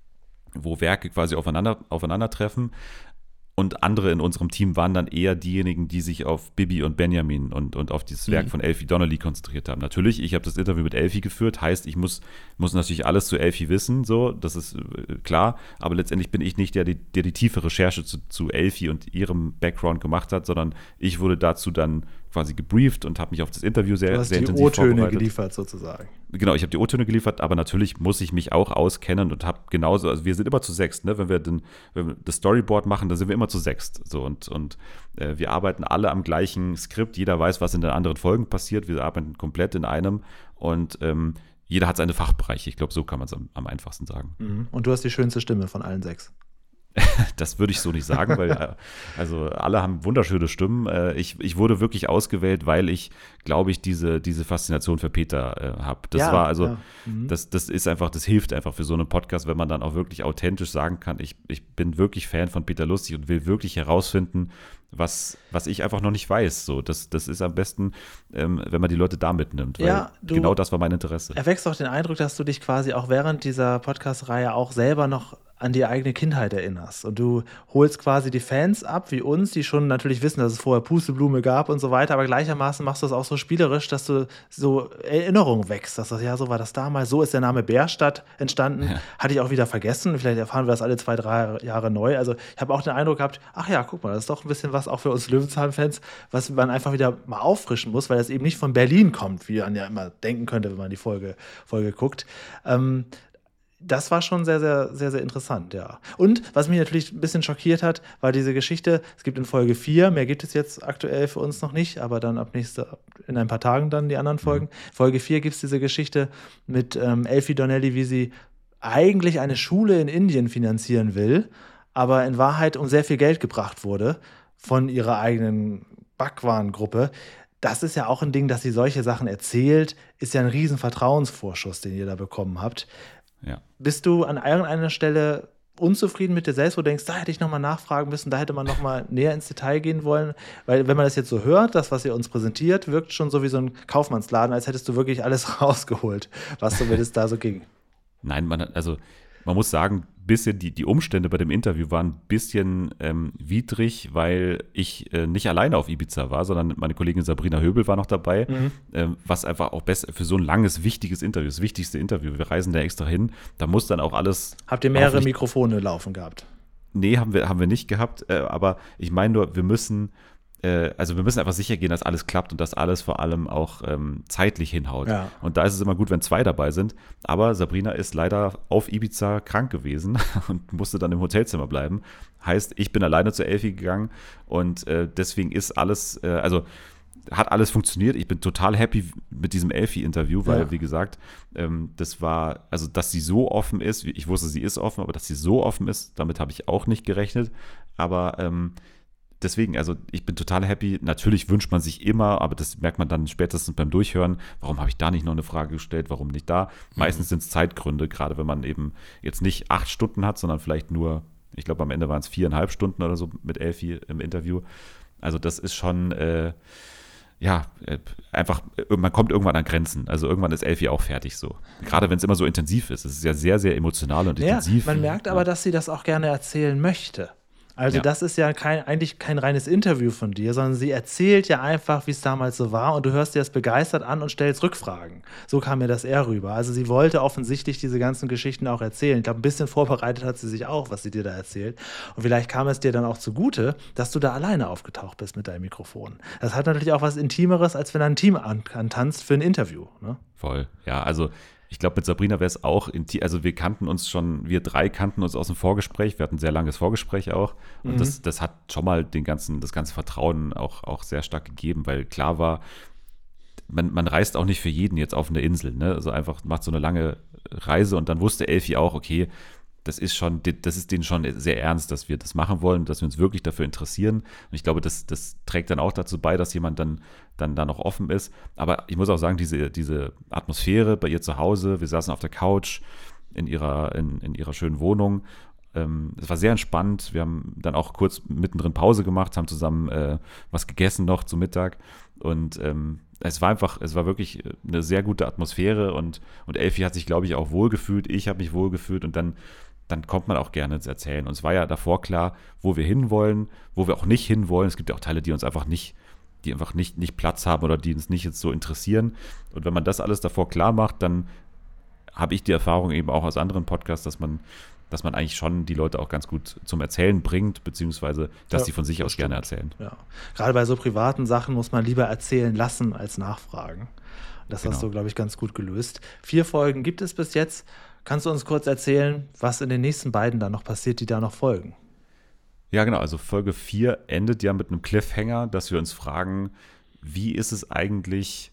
Speaker 4: wo Werke quasi aufeinander, aufeinandertreffen. Und andere in unserem Team waren dann eher diejenigen, die sich auf Bibi und Benjamin und, und auf dieses Werk mhm. von Elfie Donnelly konzentriert haben. Natürlich, ich habe das Interview mit Elfie geführt, heißt, ich muss, muss natürlich alles zu Elfie wissen, so, das ist äh, klar, aber letztendlich bin ich nicht der, der, der die tiefe Recherche zu, zu Elfie und ihrem Background gemacht hat, sondern ich wurde dazu dann quasi gebrieft und habe mich auf das Interview sehr,
Speaker 3: du hast
Speaker 4: sehr
Speaker 3: die
Speaker 4: intensiv
Speaker 3: O-Töne
Speaker 4: vorbereitet.
Speaker 3: geliefert sozusagen.
Speaker 4: Genau, ich habe die O-Töne geliefert, aber natürlich muss ich mich auch auskennen und habe genauso, also wir sind immer zu sechst, ne? wenn, wir den, wenn wir das Storyboard machen, dann sind wir immer zu sechst. So, und und äh, wir arbeiten alle am gleichen Skript, jeder weiß, was in den anderen Folgen passiert, wir arbeiten komplett in einem und ähm, jeder hat seine Fachbereiche. Ich glaube, so kann man es am, am einfachsten sagen.
Speaker 3: Mhm. Und du hast die schönste Stimme von allen sechs.
Speaker 4: Das würde ich so nicht sagen, weil also alle haben wunderschöne Stimmen. Ich, ich wurde wirklich ausgewählt, weil ich, glaube ich, diese, diese Faszination für Peter äh, habe. Das
Speaker 3: ja,
Speaker 4: war also,
Speaker 3: ja. mhm.
Speaker 4: das, das ist einfach, das hilft einfach für so einen Podcast, wenn man dann auch wirklich authentisch sagen kann, ich, ich bin wirklich Fan von Peter Lustig und will wirklich herausfinden, was, was ich einfach noch nicht weiß. So, das, das ist am besten, ähm, wenn man die Leute da mitnimmt, weil
Speaker 3: ja, du,
Speaker 4: genau das war mein Interesse.
Speaker 3: Erwächst auch den Eindruck, dass du dich quasi auch während dieser Podcast-Reihe auch selber noch an die eigene Kindheit erinnerst. Und du holst quasi die Fans ab, wie uns, die schon natürlich wissen, dass es vorher Pusteblume gab und so weiter, aber gleichermaßen machst du es auch so spielerisch, dass du so Erinnerungen wächst. Dass du, ja, so war das damals, so ist der Name Bärstadt entstanden. Ja. Hatte ich auch wieder vergessen. Vielleicht erfahren wir das alle zwei, drei Jahre neu. Also ich habe auch den Eindruck gehabt, ach ja, guck mal, das ist doch ein bisschen was auch für uns Löwenzahn-Fans, was man einfach wieder mal auffrischen muss, weil das eben nicht von Berlin kommt, wie man ja immer denken könnte, wenn man die Folge, Folge guckt. Ähm, Das war schon sehr, sehr, sehr, sehr interessant, ja. Und was mich natürlich ein bisschen schockiert hat, war diese Geschichte, es gibt in Folge vier, mehr gibt es jetzt aktuell für uns noch nicht, aber dann ab nächste, in ein paar Tagen dann die anderen Folgen. Mhm. Folge vier gibt es diese Geschichte mit ähm, Elfie Donnelly, wie sie eigentlich eine Schule in Indien finanzieren will, aber in Wahrheit um sehr viel Geld gebracht wurde von ihrer eigenen Bhagwan-Gruppe. Das ist ja auch ein Ding, dass sie solche Sachen erzählt, ist ja ein riesen Vertrauensvorschuss, den ihr da bekommen habt.
Speaker 4: Ja.
Speaker 3: Bist du an irgendeiner Stelle unzufrieden mit dir selbst, wo du denkst, da hätte ich nochmal nachfragen müssen, da hätte man nochmal näher ins Detail gehen wollen? Weil wenn man das jetzt so hört, das, was ihr uns präsentiert, wirkt schon so wie so ein Kaufmannsladen, als hättest du wirklich alles rausgeholt, was zumindest da so ging.
Speaker 4: Nein, man hat, also man muss sagen, bisschen die, die Umstände bei dem Interview waren ein bisschen ähm, widrig, weil ich äh, nicht alleine auf Ibiza war, sondern meine Kollegin Sabrina Höbel war noch dabei, mhm. ähm, was einfach auch besser für so ein langes, wichtiges Interview, das wichtigste Interview, wir reisen da extra hin, da muss dann auch alles...
Speaker 3: Habt ihr mehrere Mikrofone laufen gehabt?
Speaker 4: Nee, haben wir, haben wir nicht gehabt, äh, aber ich meine nur, wir müssen... Also wir müssen einfach sicher gehen, dass alles klappt und dass alles vor allem auch ähm, zeitlich hinhaut. Ja. Und da ist es immer gut, wenn zwei dabei sind. Aber Sabrina ist leider auf Ibiza krank gewesen und musste dann im Hotelzimmer bleiben. Heißt, ich bin alleine zur Elfie gegangen und äh, deswegen ist alles, äh, also hat alles funktioniert. Ich bin total happy mit diesem Elfie-Interview, weil, ja. wie gesagt, ähm, das war, also dass sie so offen ist, ich wusste, sie ist offen, aber dass sie so offen ist, damit habe ich auch nicht gerechnet. Aber ähm, Deswegen, also ich bin total happy. Natürlich wünscht man sich immer, aber das merkt man dann spätestens beim Durchhören, warum habe ich da nicht noch eine Frage gestellt, warum nicht da? Meistens sind es Zeitgründe, gerade wenn man eben jetzt nicht acht Stunden hat, sondern vielleicht nur, ich glaube am Ende waren es viereinhalb Stunden oder so mit Elfie im Interview. Also das ist schon, äh, ja, äh, einfach, man kommt irgendwann an Grenzen. Also irgendwann ist Elfie auch fertig so. Gerade wenn es immer so intensiv ist. Es ist ja sehr, sehr emotional und
Speaker 3: ja,
Speaker 4: intensiv.
Speaker 3: Man merkt aber, ja. dass sie das auch gerne erzählen möchte. Also
Speaker 4: Ja.
Speaker 3: das ist ja kein, eigentlich kein reines Interview von dir, sondern sie erzählt ja einfach, wie es damals so war und du hörst dir das begeistert an und stellst Rückfragen. So kam mir das eher rüber. Also sie wollte offensichtlich diese ganzen Geschichten auch erzählen. Ich glaube, ein bisschen vorbereitet hat sie sich auch, was sie dir da erzählt. Und vielleicht kam es dir dann auch zugute, dass du da alleine aufgetaucht bist mit deinem Mikrofon. Das hat natürlich auch was Intimeres, als wenn ein Team an, antanzt für ein Interview. Ne?
Speaker 4: Voll, ja, also ich glaube, mit Sabrina wäre es auch, inti- also wir kannten uns schon, wir drei kannten uns aus dem Vorgespräch, wir hatten ein sehr langes Vorgespräch auch und
Speaker 3: Mhm.
Speaker 4: das, das hat schon mal den ganzen, das ganze Vertrauen auch, auch sehr stark gegeben, weil klar war, man, man reist auch nicht für jeden jetzt auf eine Insel, ne? Also einfach macht so eine lange Reise und dann wusste Elfi auch, okay, das ist schon, das ist denen schon sehr ernst, dass wir das machen wollen, dass wir uns wirklich dafür interessieren. Und ich glaube, das, das trägt dann auch dazu bei, dass jemand dann, dann da noch offen ist. Aber ich muss auch sagen, diese, diese Atmosphäre bei ihr zu Hause, wir saßen auf der Couch in ihrer, in, in ihrer schönen Wohnung. Ähm, es war sehr entspannt. Wir haben dann auch kurz mittendrin Pause gemacht, haben zusammen äh, was gegessen noch zu Mittag. Und ähm, es war einfach, es war wirklich eine sehr gute Atmosphäre und, und Elfi hat sich, glaube ich, auch wohlgefühlt. Ich habe mich wohlgefühlt und dann dann kommt man auch gerne ins Erzählen. Und es war ja davor klar, wo wir hinwollen, wo wir auch nicht hinwollen. Es gibt ja auch Teile, die uns einfach nicht, die einfach nicht, nicht Platz haben oder die uns nicht jetzt so interessieren. Und wenn man das alles davor klar macht, dann habe ich die Erfahrung eben auch aus anderen Podcasts, dass man, dass man eigentlich schon die Leute auch ganz gut zum Erzählen bringt, beziehungsweise, dass
Speaker 3: Ja,
Speaker 4: die von sich
Speaker 3: das
Speaker 4: aus gerne
Speaker 3: stimmt.
Speaker 4: erzählen.
Speaker 3: Ja. Gerade bei so privaten Sachen muss man lieber erzählen lassen als nachfragen. Das
Speaker 4: Genau.
Speaker 3: hast du, glaube ich, ganz gut gelöst. Vier Folgen gibt es bis jetzt. Kannst du uns kurz erzählen, was in den nächsten beiden dann noch passiert, die da noch folgen?
Speaker 4: Ja, genau. Also Folge vier endet ja mit einem Cliffhanger, dass wir uns fragen, wie ist es eigentlich,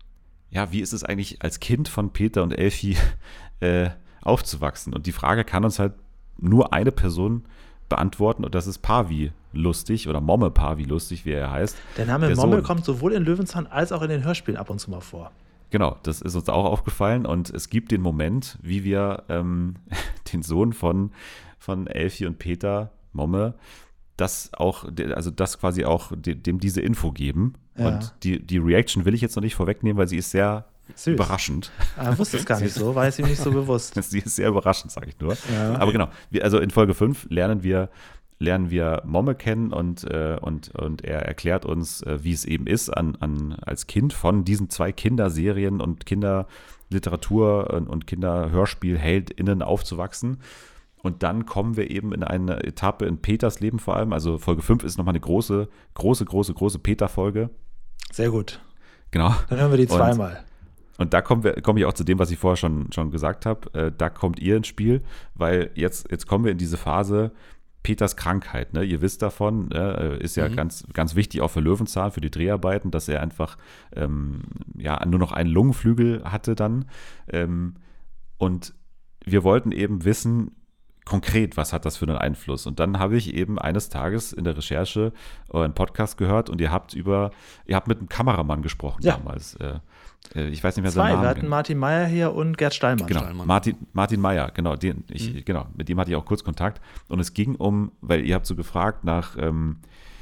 Speaker 4: ja, wie ist es eigentlich als Kind von Peter und Elfi äh, aufzuwachsen? Und die Frage kann uns halt nur eine Person beantworten und das ist Pavi Lustig oder Momme Pavi Lustig, wie er heißt.
Speaker 3: Der Name
Speaker 4: Der
Speaker 3: Mommel
Speaker 4: Sohn.
Speaker 3: kommt sowohl in Löwenzahn als auch in den Hörspielen ab und zu mal vor.
Speaker 4: Genau, das ist uns auch aufgefallen und es gibt den Moment, wie wir ähm, den Sohn von, von Elfi und Peter, Momme, das auch, also das quasi auch dem diese Info geben.
Speaker 3: Ja.
Speaker 4: Und die, die Reaction will ich jetzt noch nicht vorwegnehmen, weil sie ist sehr
Speaker 3: Süß.
Speaker 4: überraschend.
Speaker 3: Ah, wusste es gar nicht so, war es ihm nicht so bewusst.
Speaker 4: Sie ist sehr überraschend, sage ich nur.
Speaker 3: Ja.
Speaker 4: Aber genau, wir, also in Folge fünf lernen wir, lernen wir Momme kennen und, äh, und, und er erklärt uns, äh, wie es eben ist, an, an, als Kind von diesen zwei Kinderserien und Kinderliteratur und, und Kinderhörspiel-HeldInnen aufzuwachsen. Und dann kommen wir eben in eine Etappe in Peters Leben vor allem. Also Folge fünf ist nochmal eine große, große, große, große Peter-Folge.
Speaker 3: Sehr gut.
Speaker 4: Genau.
Speaker 3: Dann hören wir die
Speaker 4: Und-
Speaker 3: zweimal.
Speaker 4: Und da kommen wir, komme ich auch zu dem, was ich vorher schon, schon gesagt habe. Äh, da kommt ihr ins Spiel, weil jetzt, jetzt kommen wir in diese Phase Peters Krankheit. Ne? Ihr wisst davon, äh, ist ja
Speaker 3: Mhm.
Speaker 4: ganz, ganz wichtig auch für Löwenzahn, für die Dreharbeiten, dass er einfach ähm, ja, nur noch einen Lungenflügel hatte dann. Ähm, und wir wollten eben wissen, konkret, was hat das für einen Einfluss? Und dann habe ich eben eines Tages in der Recherche euren Podcast gehört und ihr habt über, ihr habt mit einem Kameramann gesprochen
Speaker 3: Ja.
Speaker 4: damals. Äh, äh, ich weiß nicht mehr
Speaker 3: Zwei,
Speaker 4: seinen
Speaker 3: wir
Speaker 4: Namen.
Speaker 3: hatten Martin Meyer hier und Gerd Steinmann.
Speaker 4: Genau,
Speaker 2: Steinmann.
Speaker 4: Martin, Martin Meyer, genau, den, ich,
Speaker 3: Mhm.
Speaker 4: genau, mit dem hatte ich auch kurz Kontakt. Und es ging um, weil ihr habt so gefragt nach, ähm,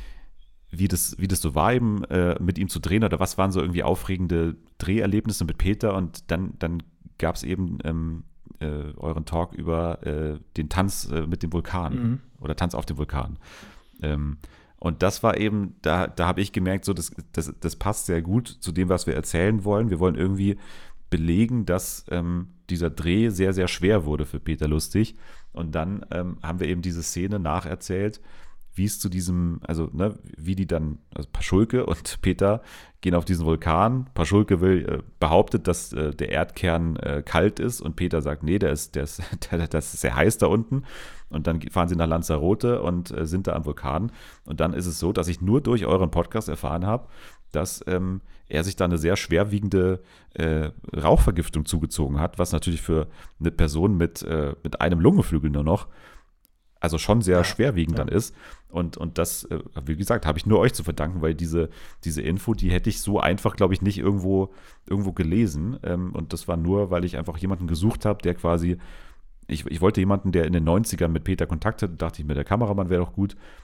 Speaker 4: wie das, wie das so war, eben äh, mit ihm zu drehen oder was waren so irgendwie aufregende Dreherlebnisse mit Peter und dann, dann gab es eben ähm, äh, euren Talk über äh, den Tanz äh, mit dem Vulkan
Speaker 3: Mhm.
Speaker 4: oder Tanz auf dem Vulkan. Ähm, und das war eben, da, da habe ich gemerkt, so das, das, das passt sehr gut zu dem, was wir erzählen wollen. Wir wollen irgendwie belegen, dass ähm, dieser Dreh sehr, sehr schwer wurde für Peter Lustig. Und dann ähm, haben wir eben diese Szene nacherzählt, wie es zu diesem, also ne, wie die dann, also Paschulke und Peter gehen auf diesen Vulkan. Paschulke will, äh, behauptet, dass äh, der Erdkern äh, kalt ist und Peter sagt, nee, der ist, der ist, der, das ist sehr heiß da unten. Und dann fahren sie nach Lanzarote und äh, sind da am Vulkan. Und dann ist es so, dass ich nur durch euren Podcast erfahren habe, dass ähm, er sich da eine sehr schwerwiegende äh, Rauchvergiftung zugezogen hat, was natürlich für eine Person mit, äh, mit einem Lungenflügel nur noch, also schon sehr
Speaker 3: Ja,
Speaker 4: schwerwiegend
Speaker 3: ja.
Speaker 4: dann ist. Und, und das, äh, wie gesagt, habe ich nur euch zu verdanken, weil diese, diese Info, die hätte ich so einfach, glaube ich, nicht irgendwo, irgendwo gelesen. Ähm, und das war nur, weil ich einfach jemanden gesucht habe, der quasi, ich, ich wollte jemanden, der in den neunzigern mit Peter Kontakt hatte, dachte ich mir, der Kameramann wäre doch gut.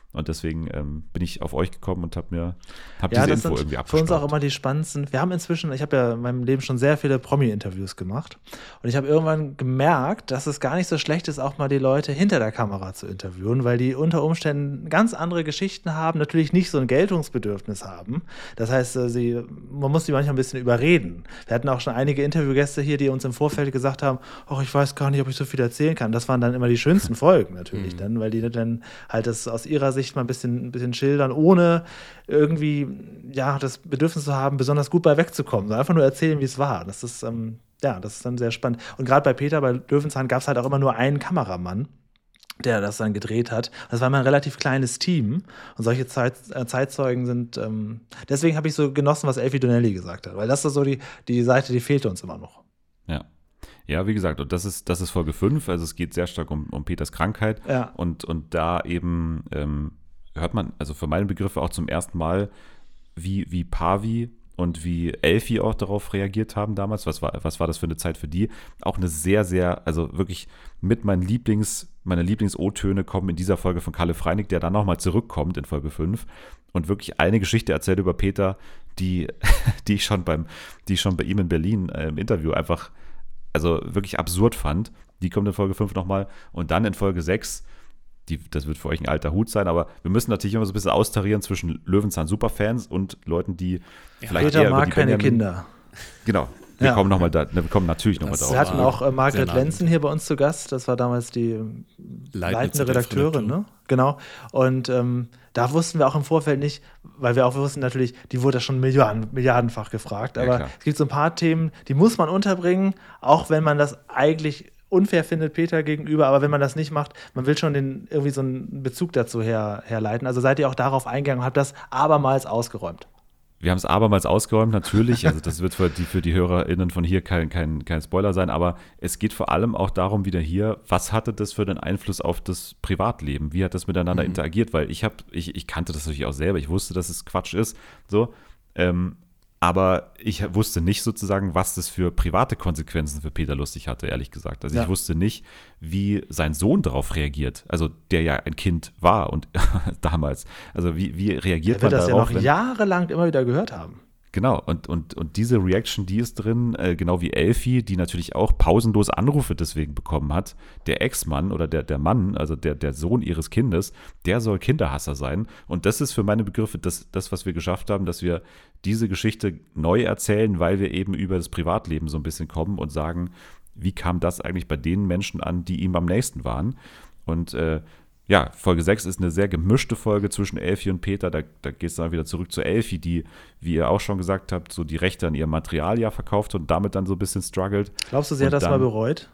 Speaker 4: Und deswegen ähm, bin ich auf euch gekommen und habe mir hab
Speaker 3: Ja,
Speaker 4: diese
Speaker 3: das
Speaker 4: Info
Speaker 3: sind
Speaker 4: irgendwie
Speaker 3: für
Speaker 4: abgestaubt.
Speaker 3: uns auch immer die spannendsten. Wir haben inzwischen, ich habe ja in meinem Leben schon sehr viele Promi-Interviews gemacht und ich habe irgendwann gemerkt, dass es gar nicht so schlecht ist, auch mal die Leute hinter der Kamera zu interviewen, weil die unter Umständen ganz andere Geschichten haben, natürlich nicht so ein Geltungsbedürfnis haben. Das heißt, äh, sie, man muss die manchmal ein bisschen überreden. Wir hatten auch schon einige Interviewgäste hier, die uns im Vorfeld gesagt haben, ach, ich weiß gar nicht, ob ich so viel erzählen kann. Das waren dann immer die schönsten Folgen natürlich
Speaker 2: Mhm.
Speaker 3: dann, weil die dann halt das aus ihrer Sicht mal ein bisschen, ein bisschen schildern, ohne irgendwie ja, das Bedürfnis zu haben, besonders gut bei wegzukommen. Einfach nur erzählen, wie es war. Das ist, ähm, ja, das ist dann sehr spannend. Und gerade bei Peter, bei Löwenzahn, gab es halt auch immer nur einen Kameramann, der das dann gedreht hat. Das war immer ein relativ kleines Team. Und solche Zeit, äh, Zeitzeugen sind, ähm, deswegen habe ich so genossen, was Elfie Donnelly gesagt hat. Weil das ist so die, die Seite, die fehlte uns immer noch.
Speaker 4: Ja. Ja, wie gesagt, und das ist, das ist Folge fünf, also es geht sehr stark um, um Peters Krankheit.
Speaker 3: Ja.
Speaker 4: Und, und da eben ähm, hört man, also für meine Begriffe auch zum ersten Mal, wie, wie Pavi und wie Elfie auch darauf reagiert haben damals. Was war, was war das für eine Zeit für die? Auch eine sehr, sehr, also wirklich mit meinen Lieblings, meine Lieblings-O-Töne kommen in dieser Folge von Kalle Freinig, der dann nochmal zurückkommt in Folge fünf und wirklich eine Geschichte erzählt über Peter, die, die ich schon beim, die ich schon bei ihm in Berlin äh, im Interview einfach, also wirklich absurd fand. Die kommt in Folge fünf nochmal und dann in Folge sechs, die, das wird für euch ein alter Hut sein, aber wir müssen natürlich immer so ein bisschen austarieren zwischen Löwenzahn-Superfans und Leuten, die
Speaker 2: Ja,
Speaker 4: vielleicht
Speaker 3: Peter
Speaker 4: eher über
Speaker 3: mag
Speaker 4: die
Speaker 3: keine
Speaker 4: Benjamin-
Speaker 3: Kinder.
Speaker 4: Genau, wir
Speaker 3: Ja.
Speaker 4: kommen noch mal da, wir kommen natürlich nochmal
Speaker 2: Das
Speaker 4: darauf.
Speaker 3: Wir hatten
Speaker 2: war
Speaker 3: auch äh, Margret
Speaker 2: sehr naheliegend.
Speaker 3: Lenzen hier bei uns zu Gast. Das war damals die ähm, leitende
Speaker 2: Redakteur.
Speaker 3: Redakteurin, ne? Genau. Und ähm, da wussten wir auch im Vorfeld nicht, weil wir auch wussten natürlich, die wurde schon Milliarden, milliardenfach gefragt.
Speaker 4: Ja,
Speaker 3: Aber
Speaker 4: klar.
Speaker 3: es gibt so ein paar Themen, die muss man unterbringen, auch wenn man das eigentlich unfair findet Peter gegenüber, aber wenn man das nicht macht, man will schon den, irgendwie so einen Bezug dazu her, herleiten. Also seid ihr auch darauf eingegangen und habt das abermals ausgeräumt.
Speaker 4: Wir haben es abermals ausgeräumt, natürlich. Also das wird für die, für die HörerInnen von hier kein, kein, kein Spoiler sein, aber es geht vor allem auch darum, wieder hier, was hatte das für einen Einfluss auf das Privatleben? Wie hat das miteinander
Speaker 2: Mhm.
Speaker 4: interagiert? Weil ich habe, ich, ich kannte das natürlich auch selber, ich wusste, dass es Quatsch ist, so. Ähm, aber ich wusste nicht sozusagen, was das für private Konsequenzen für Peter Lustig hatte, ehrlich gesagt. Also
Speaker 3: Ja.
Speaker 4: ich wusste nicht, wie sein Sohn darauf reagiert. Also der ja ein Kind war und damals. Also wie, wie reagiert
Speaker 3: Er wird
Speaker 4: man
Speaker 3: das ja
Speaker 4: darauf?
Speaker 3: noch
Speaker 4: wenn-
Speaker 3: jahrelang immer wieder gehört haben.
Speaker 4: Genau, und, und, und diese Reaction, die ist drin, äh, genau wie Elfie, die natürlich auch pausenlos Anrufe deswegen bekommen hat. Der Ex-Mann oder der, der Mann, also der, der Sohn ihres Kindes, der soll Kinderhasser sein. Und das ist für meine Begriffe das, das, was wir geschafft haben, dass wir diese Geschichte neu erzählen, weil wir eben über das Privatleben so ein bisschen kommen und sagen, wie kam das eigentlich bei den Menschen an, die ihm am nächsten waren. Und äh, ja, Folge sechs ist eine sehr gemischte Folge zwischen Elfie und Peter. Da, da geht es dann wieder zurück zu Elfie, die, wie ihr auch schon gesagt habt, so die Rechte an ihrem Material ja verkauft und damit dann so ein bisschen struggelt.
Speaker 3: Glaubst du, sie hat
Speaker 4: Und
Speaker 3: das
Speaker 4: dann-
Speaker 3: mal bereut?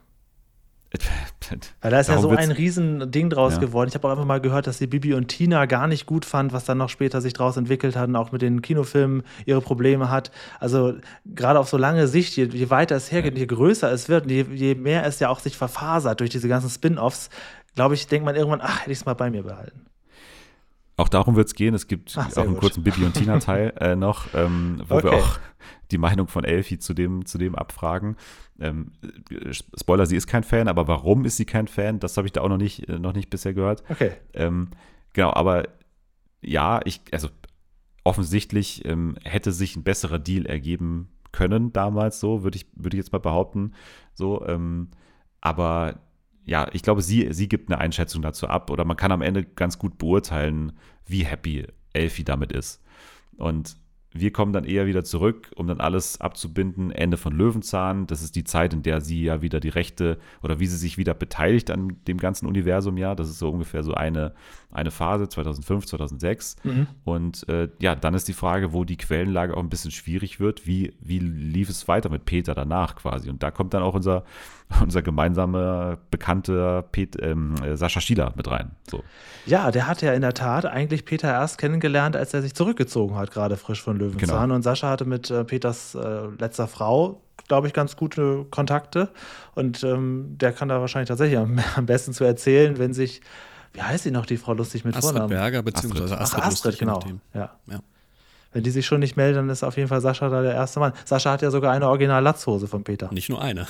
Speaker 3: Weil da ist ja
Speaker 4: Darum
Speaker 3: so
Speaker 4: wird's-
Speaker 3: ein riesen Ding draus
Speaker 4: Ja.
Speaker 3: geworden. Ich habe auch einfach mal gehört, dass die Bibi und Tina gar nicht gut fand, was dann noch später sich draus entwickelt hat und auch mit den Kinofilmen ihre Probleme hat. Also gerade auf so lange Sicht, je, je weiter es hergeht, je größer es wird, und je, je mehr es ja auch sich verfasert durch diese ganzen Spin-Offs, glaube ich, denkt man irgendwann, ach, hätte ich es mal bei mir behalten.
Speaker 4: Auch darum wird es gehen. Es gibt
Speaker 3: Ach,
Speaker 4: auch
Speaker 3: sehr
Speaker 4: einen
Speaker 3: gut.
Speaker 4: kurzen Bibi und Tina-Teil äh, noch, ähm, wo wir
Speaker 3: Okay.
Speaker 4: auch die Meinung von Elfie zu dem, zu dem abfragen. Ähm, äh, Spoiler, sie ist kein Fan, aber warum ist sie kein Fan? Das habe ich da auch noch nicht, äh, noch nicht bisher gehört.
Speaker 3: Okay.
Speaker 4: Ähm, genau, aber ja, ich, also offensichtlich ähm, hätte sich ein besserer Deal ergeben können damals, so würde ich, würde ich jetzt mal behaupten. So, ähm, aber ja, ich glaube, sie, sie gibt eine Einschätzung dazu ab oder man kann am Ende ganz gut beurteilen, wie happy Elfie damit ist. Und wir kommen dann eher wieder zurück, um dann alles abzubinden. Ende von Löwenzahn. Das ist die Zeit, in der sie ja wieder die Rechte oder wie sie sich wieder beteiligt an dem ganzen Universum. Ja, das ist so ungefähr so eine, eine Phase, zweitausendfünf, zweitausendsechs.
Speaker 3: Mhm.
Speaker 4: Und äh, ja, dann ist die Frage, wo die Quellenlage auch ein bisschen schwierig wird. Wie, wie lief es weiter mit Peter danach quasi? Und da kommt dann auch unser, unser gemeinsamer bekannter Pet, ähm, äh, Sascha Stieler mit rein. So.
Speaker 3: Ja, der hat ja in der Tat eigentlich Peter erst kennengelernt, als er sich zurückgezogen hat, gerade frisch von Löwenzahn.
Speaker 4: Genau.
Speaker 3: Und Sascha hatte mit äh, Peters äh, letzter Frau, glaube ich, ganz gute Kontakte. Und ähm, der kann da wahrscheinlich tatsächlich am, am besten zu erzählen, wenn sich, wie heißt sie noch, die Frau Lustig mit
Speaker 2: Astrid
Speaker 3: Vornamen?
Speaker 2: Berger, beziehungsweise
Speaker 3: Ach,
Speaker 2: Astrid,
Speaker 3: Astrid,
Speaker 2: Lustig, je
Speaker 3: genau.
Speaker 2: nachdem.
Speaker 3: Ja.
Speaker 2: Ja.
Speaker 3: Wenn die sich schon nicht melden, dann ist auf jeden Fall Sascha da der erste Mann. Sascha hat ja sogar eine Original-Latzhose von Peter.
Speaker 2: Nicht nur eine.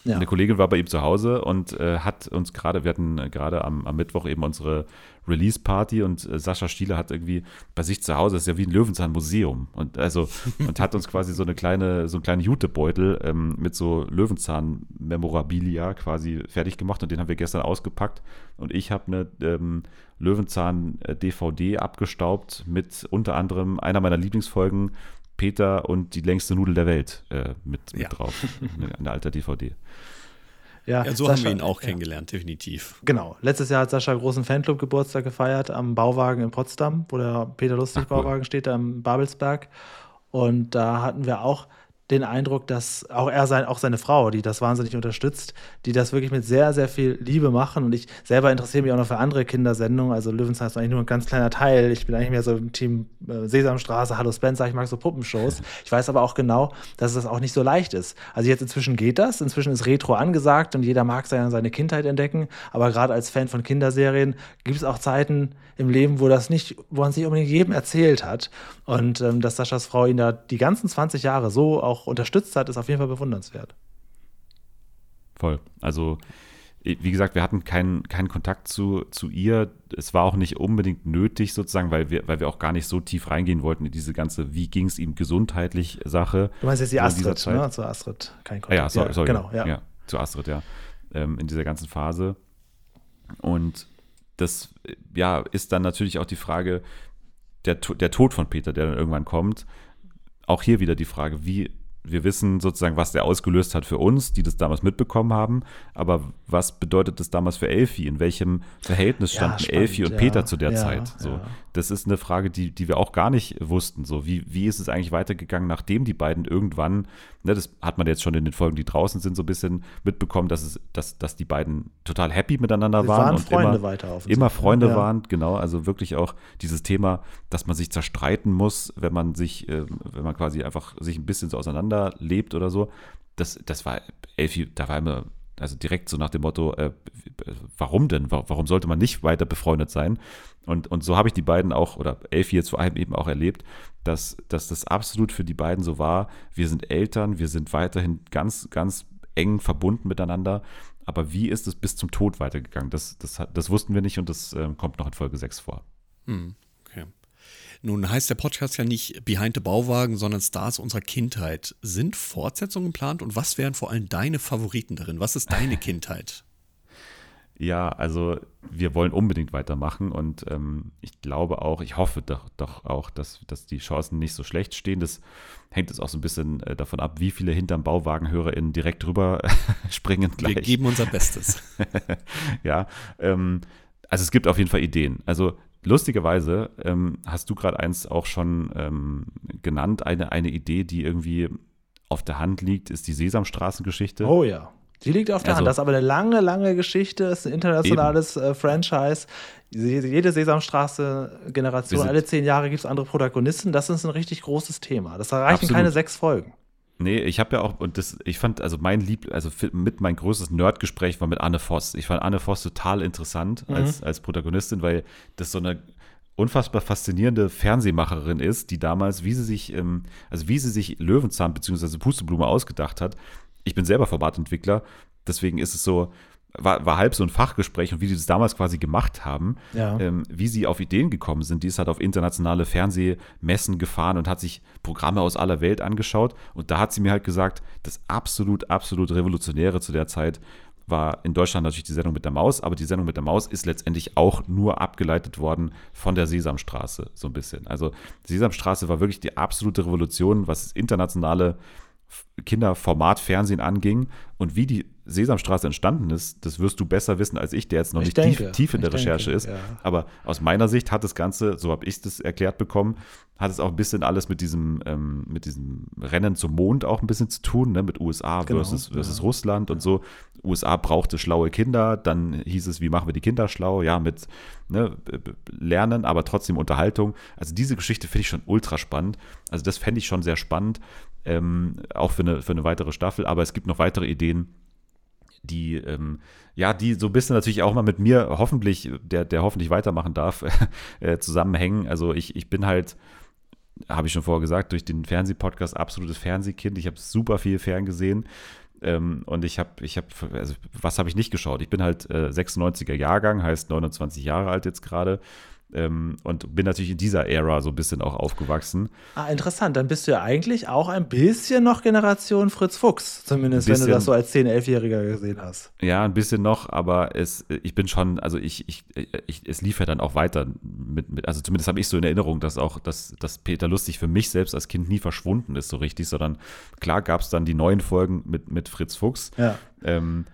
Speaker 3: Ja.
Speaker 4: Eine Kollegin war bei ihm zu Hause und äh, hat uns gerade, wir hatten äh, gerade am, am Mittwoch eben unsere Release-Party und äh, Sascha Stieler hat irgendwie bei sich zu Hause, das ist ja wie ein Löwenzahn-Museum und also und hat uns quasi so eine kleine, so einen kleinen Jutebeutel ähm, mit so Löwenzahn-Memorabilia quasi fertig gemacht und den haben wir gestern ausgepackt und ich habe eine ähm, Löwenzahn-D V D abgestaubt mit unter anderem einer meiner Lieblingsfolgen, Peter und die längste Nudel der Welt äh, mit, mit
Speaker 2: Ja.
Speaker 4: drauf. Eine, eine alte D V D.
Speaker 3: Ja,
Speaker 2: Ja, so
Speaker 3: Sascha-
Speaker 2: haben wir ihn auch
Speaker 3: ja.
Speaker 2: kennengelernt, definitiv.
Speaker 3: Genau. Letztes Jahr hat Sascha großen Fanclub-Geburtstag gefeiert am Bauwagen in Potsdam, wo der Peter Lustig
Speaker 4: Ach, cool.
Speaker 3: Bauwagen steht, da im Babelsberg. Und da hatten wir auch den Eindruck, dass auch er, sein, auch seine Frau, die das wahnsinnig unterstützt, die das wirklich mit sehr, sehr viel Liebe machen. Und ich selber interessiere mich auch noch für andere Kindersendungen. Also Löwenzahn ist eigentlich nur ein ganz kleiner Teil. Ich bin eigentlich mehr so im Team äh, Sesamstraße, Hallo Spencer. Ich mag so Puppenshows. Ich weiß aber auch genau, dass das auch nicht so leicht ist. Also jetzt inzwischen geht das. Inzwischen ist Retro angesagt und jeder mag seine, seine Kindheit entdecken. Aber gerade als Fan von Kinderserien gibt es auch Zeiten im Leben, wo das nicht, wo man sich unbedingt jedem erzählt hat. Und ähm, dass Saschas Frau ihn da die ganzen zwanzig Jahre so auch unterstützt hat, ist auf jeden Fall bewundernswert.
Speaker 4: Voll. Also, wie gesagt, wir hatten keinen, keinen Kontakt zu, zu ihr. Es war auch nicht unbedingt nötig, sozusagen, weil wir, weil wir auch gar nicht so tief reingehen wollten in diese ganze, wie ging es ihm gesundheitlich Sache.
Speaker 3: Du meinst jetzt die
Speaker 4: so in dieser
Speaker 3: Astrid,
Speaker 4: Zeit.
Speaker 3: ne? Zu Astrid, kein
Speaker 4: Ah,
Speaker 3: Kontakt.
Speaker 4: ja, sorry, sorry.
Speaker 3: Genau, ja.
Speaker 4: ja. Zu Astrid, ja. Ähm, in dieser ganzen Phase. Und das, ja, ist dann natürlich auch die Frage, der, To- der Tod von Peter, der dann irgendwann kommt. Auch hier wieder die Frage, wie, wir wissen sozusagen, was der ausgelöst hat für uns, die das damals mitbekommen haben, aber was bedeutet das damals für Elfi? In welchem Verhältnis
Speaker 3: Ja,
Speaker 4: standen
Speaker 3: spannend,
Speaker 4: Elfi und
Speaker 3: ja.
Speaker 4: Peter zu der
Speaker 3: Ja,
Speaker 4: Zeit? So,
Speaker 3: ja.
Speaker 4: das ist eine Frage, die, die wir auch gar nicht wussten. So, wie, wie ist es eigentlich weitergegangen, nachdem die beiden irgendwann, ne, das hat man jetzt schon in den Folgen, die draußen sind, so ein bisschen mitbekommen, dass es, dass, dass die beiden total happy miteinander
Speaker 3: Sie
Speaker 4: waren,
Speaker 3: waren
Speaker 4: und
Speaker 3: Freunde
Speaker 4: immer,
Speaker 3: weiter offensichtlich,
Speaker 4: immer Freunde
Speaker 3: ja.
Speaker 4: waren, genau, also wirklich auch dieses Thema, dass man sich zerstreiten muss, wenn man sich, äh, wenn man quasi einfach sich ein bisschen so auseinander lebt oder so. Das, das war, Elfi, da war immer, also direkt so nach dem Motto, äh, warum denn? Warum sollte man nicht weiter befreundet sein? Und, und so habe ich die beiden auch, oder Elfi jetzt vor allem eben auch erlebt, dass, dass das absolut für die beiden so war. Wir sind Eltern, wir sind weiterhin ganz, ganz eng verbunden miteinander. Aber wie ist es bis zum Tod weitergegangen? Das, das, hat- das wussten wir nicht und das äh, kommt noch in Folge sechs vor.
Speaker 2: Hm, okay. Nun heißt der Podcast ja nicht Behind the Bauwagen, sondern Stars unserer Kindheit. Sind Fortsetzungen geplant und was wären vor allem deine Favoriten darin? Was ist deine Kindheit?
Speaker 4: Ja, also wir wollen unbedingt weitermachen und ähm, ich glaube auch, ich hoffe doch, doch auch, dass, dass die Chancen nicht so schlecht stehen. Das hängt jetzt auch so ein bisschen äh, davon ab, wie viele hinterm BauwagenhörerInnen direkt rüber springen gleich.
Speaker 2: Wir geben unser Bestes.
Speaker 4: Ja, ähm, also es gibt auf jeden Fall Ideen. Also lustigerweise ähm, hast du gerade eins auch schon ähm, genannt, eine, eine Idee, die irgendwie auf der Hand liegt, ist die Sesamstraßengeschichte.
Speaker 3: Oh ja. Die liegt auf der
Speaker 4: Also-
Speaker 3: Hand. Das ist aber eine lange, lange Geschichte. Das ist ein internationales äh, Franchise. Jede Sesamstraße-Generation,
Speaker 4: Wir sind-
Speaker 3: alle zehn Jahre gibt es andere Protagonisten. Das ist ein richtig großes Thema. Das erreichen
Speaker 4: Absolut.
Speaker 3: keine sechs Folgen.
Speaker 4: Nee, ich habe ja auch, und das, ich fand, also mein Lieb, also fi- mit mein größtes Nerdgespräch war mit Anne Voss. Ich fand Anne Voss total interessant
Speaker 3: Mhm.
Speaker 4: als, als Protagonistin, weil das so eine unfassbar faszinierende Fernsehmacherin ist, die damals, wie sie sich, ähm, also wie sie sich Löwenzahn bzw. Pusteblume ausgedacht hat. Ich bin selber Formatentwickler, deswegen ist es so, war, war halb so ein Fachgespräch und wie die das damals quasi gemacht haben,
Speaker 3: Ja.
Speaker 4: ähm, wie sie auf Ideen gekommen sind. Die ist halt auf internationale Fernsehmessen gefahren und hat sich Programme aus aller Welt angeschaut. Und da hat sie mir halt gesagt, das absolut, absolut Revolutionäre zu der Zeit war in Deutschland natürlich die Sendung mit der Maus, aber die Sendung mit der Maus ist letztendlich auch nur abgeleitet worden von der Sesamstraße, so ein bisschen. Also die Sesamstraße war wirklich die absolute Revolution, was das internationale Kinderformat-Fernsehen anging. Und wie die Sesamstraße entstanden ist, das wirst du besser wissen als ich, der jetzt noch
Speaker 3: Ich
Speaker 4: nicht
Speaker 3: denke,
Speaker 4: tief, tief in der
Speaker 3: ich
Speaker 4: Recherche
Speaker 3: denke,
Speaker 4: ist.
Speaker 3: ja.
Speaker 4: Aber aus meiner Sicht hat das Ganze, so habe ich das erklärt bekommen, hat es auch ein bisschen alles mit diesem, ähm, mit diesem Rennen zum Mond auch ein bisschen zu tun, ne? Mit U S A
Speaker 3: Genau,
Speaker 4: versus, versus
Speaker 3: ja.
Speaker 4: Russland und so. U S A brauchte schlaue Kinder, dann hieß es, wie machen wir die Kinder schlau? Ja, mit ne, b- b- Lernen, aber trotzdem Unterhaltung. Also diese Geschichte finde ich schon ultra spannend. Also das fände ich schon sehr spannend, ähm, auch für eine, für eine weitere Staffel. Aber es gibt noch weitere Ideen, die, ähm, ja, die so ein bisschen natürlich auch mal mit mir hoffentlich, der, der hoffentlich weitermachen darf, äh, zusammenhängen. Also ich, ich bin halt, habe ich schon vorher gesagt, durch den Fernsehpodcast absolutes Fernsehkind. Ich habe super viel ferngesehen. Ähm, und ich habe, ich habe, also was habe ich nicht geschaut? Ich bin halt äh, sechsundneunziger Jahrgang, heißt neunundzwanzig Jahre alt jetzt gerade. Ähm, und bin natürlich in dieser Ära so ein bisschen auch aufgewachsen.
Speaker 3: Ah, interessant. Dann bist du ja eigentlich auch ein bisschen noch Generation Fritz Fuchs, zumindest wenn du das so als zehn-, elfjähriger gesehen hast.
Speaker 4: Ja, ein bisschen noch, aber es, ich bin schon, also ich, ich, ich es lief ja dann auch weiter mit, mit also zumindest habe ich so in Erinnerung, dass auch, dass, dass Peter Lustig für mich selbst als Kind nie verschwunden ist so richtig, sondern klar gab es dann die neuen Folgen mit, mit Fritz Fuchs.
Speaker 3: Ja.
Speaker 4: Ähm,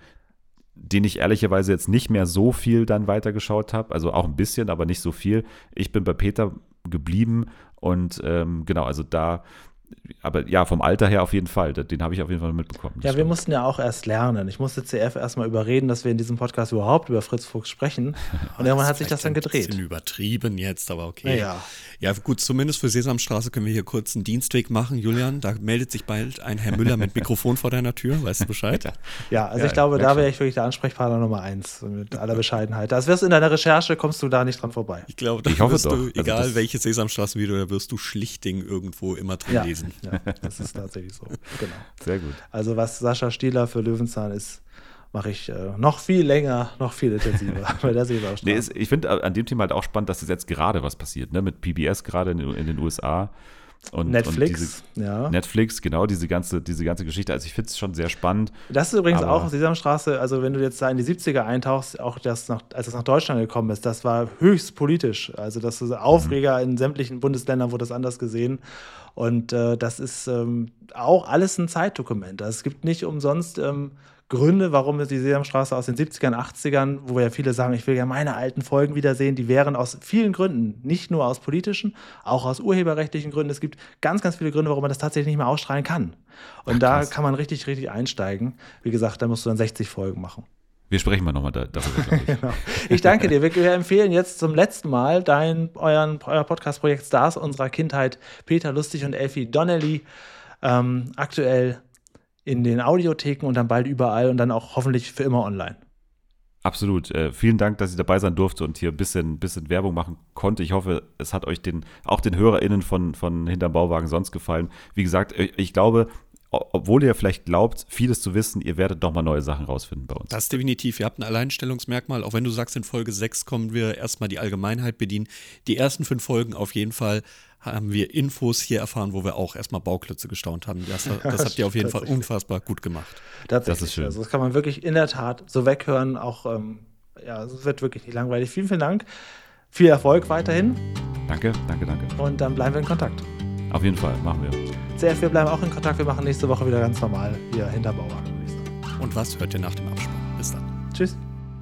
Speaker 4: den ich ehrlicherweise jetzt nicht mehr so viel dann weitergeschaut habe, also auch ein bisschen, aber nicht so viel. Ich bin bei Peter geblieben und ähm, genau, also da, aber ja, vom Alter her auf jeden Fall, den habe ich auf jeden Fall mitbekommen.
Speaker 3: Ja, wir mussten ja auch erst lernen. Ich musste C F erstmal überreden, dass wir in diesem Podcast überhaupt über Fritz Fuchs sprechen. Und irgendwann hat sich das dann gedreht.
Speaker 2: Ein bisschen übertrieben jetzt, aber okay.
Speaker 3: Ja.
Speaker 2: Ja, gut, zumindest für Sesamstraße können wir hier kurz einen Dienstweg machen, Julian. Da meldet sich bald ein Herr Müller mit Mikrofon vor deiner Tür, weißt du Bescheid?
Speaker 3: Ja, also
Speaker 4: Ja,
Speaker 3: ich glaube, da
Speaker 4: schon.
Speaker 3: wäre ich wirklich der Ansprechpartner Nummer eins, mit aller Bescheidenheit. Das wirst du in deiner Recherche, kommst du da nicht dran vorbei.
Speaker 2: Ich glaube, da
Speaker 4: Ich hoffe
Speaker 2: wirst
Speaker 4: doch.
Speaker 2: du,
Speaker 4: Also
Speaker 2: egal
Speaker 4: das-
Speaker 2: welches Sesamstraßenvideo, da wirst du Schlichting irgendwo immer drin
Speaker 3: Ja,
Speaker 2: lesen.
Speaker 3: ja, das ist tatsächlich so. Genau.
Speaker 4: Sehr gut.
Speaker 3: Also was Sascha Stieler für Löwenzahn ist, mache ich äh, noch viel länger, noch viel intensiver bei der Sesamstraße.
Speaker 4: Nee, ist, ich finde an dem Thema halt auch spannend, dass jetzt gerade was passiert, ne? Mit P B S gerade in, in den U S A. Und,
Speaker 3: Netflix,
Speaker 4: und diese,
Speaker 3: ja.
Speaker 4: Netflix, genau, diese ganze, diese ganze Geschichte. Also ich finde es schon sehr spannend.
Speaker 3: Das ist übrigens
Speaker 4: Aber-
Speaker 3: auch Sesamstraße, also wenn du jetzt da in die siebziger eintauchst, auch das nach, als es nach Deutschland gekommen ist, das war höchst politisch. Also das ist Aufreger in sämtlichen Bundesländern wurde das anders gesehen. Und äh, das ist ähm, auch alles ein Zeitdokument. Also es gibt nicht umsonst ähm, Gründe, warum es die Sesamstraße aus den siebzigern, achtzigern, wo ja viele sagen, ich will ja meine alten Folgen wiedersehen, die wären aus vielen Gründen, nicht nur aus politischen, auch aus urheberrechtlichen Gründen. Es gibt ganz, ganz viele Gründe, warum man das tatsächlich nicht mehr ausstrahlen kann. Und
Speaker 4: Ach,
Speaker 3: da
Speaker 4: krass.
Speaker 3: kann man richtig, richtig einsteigen. Wie gesagt, da musst du dann sechzig Folgen machen.
Speaker 4: Wir sprechen mal nochmal da, darüber, glaube ich.
Speaker 3: Genau. Ich danke dir. Wir, wir empfehlen jetzt zum letzten Mal dein, euren, euer Podcast-Projekt Stars unserer Kindheit, Peter Lustig und Elfie Donnelly, ähm, aktuell in den Audiotheken und dann bald überall und dann auch hoffentlich für immer online.
Speaker 4: Absolut. Äh, vielen Dank, dass ich dabei sein durfte und hier ein bisschen, bisschen Werbung machen konnte. Ich hoffe, es hat euch den, auch den HörerInnen von, von Hinterm Bauwagen sonst gefallen. Wie gesagt, ich, ich glaube, obwohl ihr vielleicht glaubt, vieles zu wissen, ihr werdet doch mal neue Sachen rausfinden bei uns.
Speaker 2: Das ist definitiv. Ihr habt ein Alleinstellungsmerkmal. Auch wenn du sagst, in Folge sechs kommen wir erstmal die Allgemeinheit bedienen. Die ersten fünf Folgen auf jeden Fall haben wir Infos hier erfahren, wo wir auch erstmal Bauklötze gestaunt haben. Das, das habt ihr auf jeden Fall unfassbar gut gemacht.
Speaker 3: Tatsächlich.
Speaker 4: Das ist schön.
Speaker 3: Also das kann man wirklich in der Tat so weghören. Auch, ähm, ja, es wird wirklich nicht langweilig. Vielen, vielen Dank. Viel Erfolg weiterhin
Speaker 4: Danke, danke, danke.
Speaker 3: und dann bleiben wir in Kontakt.
Speaker 4: Auf jeden Fall, machen wir.
Speaker 3: C F, wir bleiben auch in Kontakt. Wir machen nächste Woche wieder ganz normal hier hinter Bauwagen, würde ich sagen.
Speaker 2: Und was hört ihr nach dem Abspann? Bis dann.
Speaker 3: Tschüss.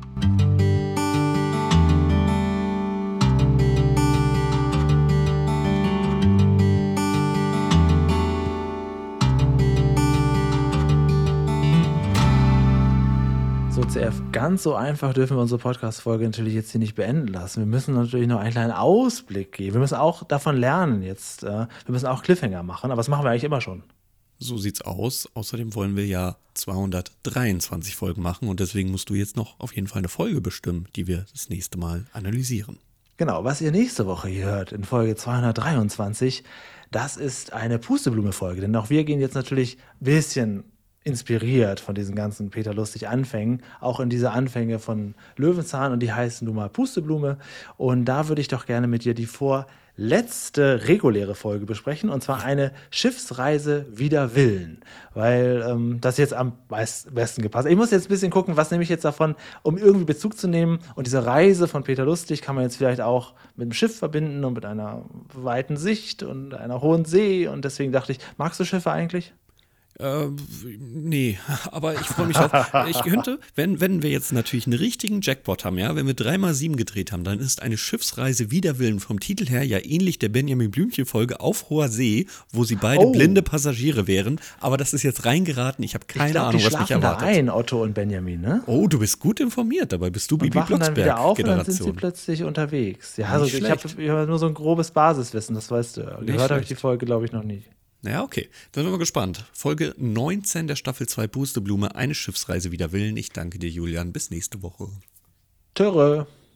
Speaker 3: So, C F, ganz so einfach dürfen wir unsere Podcast-Folge natürlich jetzt hier nicht beenden lassen. Wir müssen natürlich noch einen kleinen Ausblick geben. Wir müssen auch davon lernen jetzt. äh, Wir müssen auch Cliffhanger machen, aber das machen wir eigentlich immer schon.
Speaker 2: So sieht's aus. Außerdem wollen wir ja zweihundertdreiundzwanzig Folgen machen und deswegen musst du jetzt noch auf jeden Fall eine Folge bestimmen, die wir das nächste Mal analysieren.
Speaker 3: Genau, was ihr nächste Woche hier hört in Folge zweihundertdreiundzwanzig, das ist eine Pusteblume-Folge. Denn auch wir gehen jetzt natürlich ein bisschen inspiriert von diesen ganzen Peter Lustig-Anfängen, auch in diese Anfänge von Löwenzahn und die heißen nun mal Pusteblume. Und da würde ich doch gerne mit dir die vorletzte reguläre Folge besprechen, und zwar eine Schiffsreise wider Willen, weil ähm, das jetzt am meist, besten gepasst hat. Ich muss jetzt ein bisschen gucken, was nehme ich jetzt davon, um irgendwie Bezug zu nehmen. Und diese Reise von Peter Lustig kann man jetzt vielleicht auch mit dem Schiff verbinden und mit einer weiten Sicht und einer hohen See. Und deswegen dachte ich, magst du Schiffe eigentlich?
Speaker 2: Äh, nee, aber ich freue mich auf. Ich könnte, wenn, wenn wir jetzt natürlich einen richtigen Jackpot haben, ja, wenn wir drei mal sieben gedreht haben, dann ist eine Schiffsreise wider Willen vom Titel her ja ähnlich der Benjamin Blümchen-Folge Auf hoher See, wo sie beide
Speaker 3: Oh.
Speaker 2: blinde Passagiere wären. Aber das ist jetzt reingeraten. Ich habe keine
Speaker 3: ich glaub,
Speaker 2: Ahnung,
Speaker 3: die
Speaker 2: was mich
Speaker 3: schlafen da
Speaker 2: erwartet.
Speaker 3: ein, Otto und Benjamin, ne?
Speaker 2: Oh, du bist gut informiert. Dabei bist du
Speaker 3: Und
Speaker 2: Bibi
Speaker 3: wachen dann wieder auf und dann sind sie
Speaker 2: Blocksberg-Generation.
Speaker 3: plötzlich unterwegs. Ja, also
Speaker 2: Nicht
Speaker 3: ich habe
Speaker 2: schlecht.
Speaker 3: hab nur so ein grobes Basiswissen, das weißt du. Gehört habe ich
Speaker 2: schlecht.
Speaker 3: die Folge, glaube ich, noch nie.
Speaker 2: Ja, okay. Dann sind wir gespannt. Folge neunzehn der Staffel zwei Pusteblume, eine Schiffsreise wider Willen. Ich danke dir, Julian. Bis nächste Woche.
Speaker 3: Töre.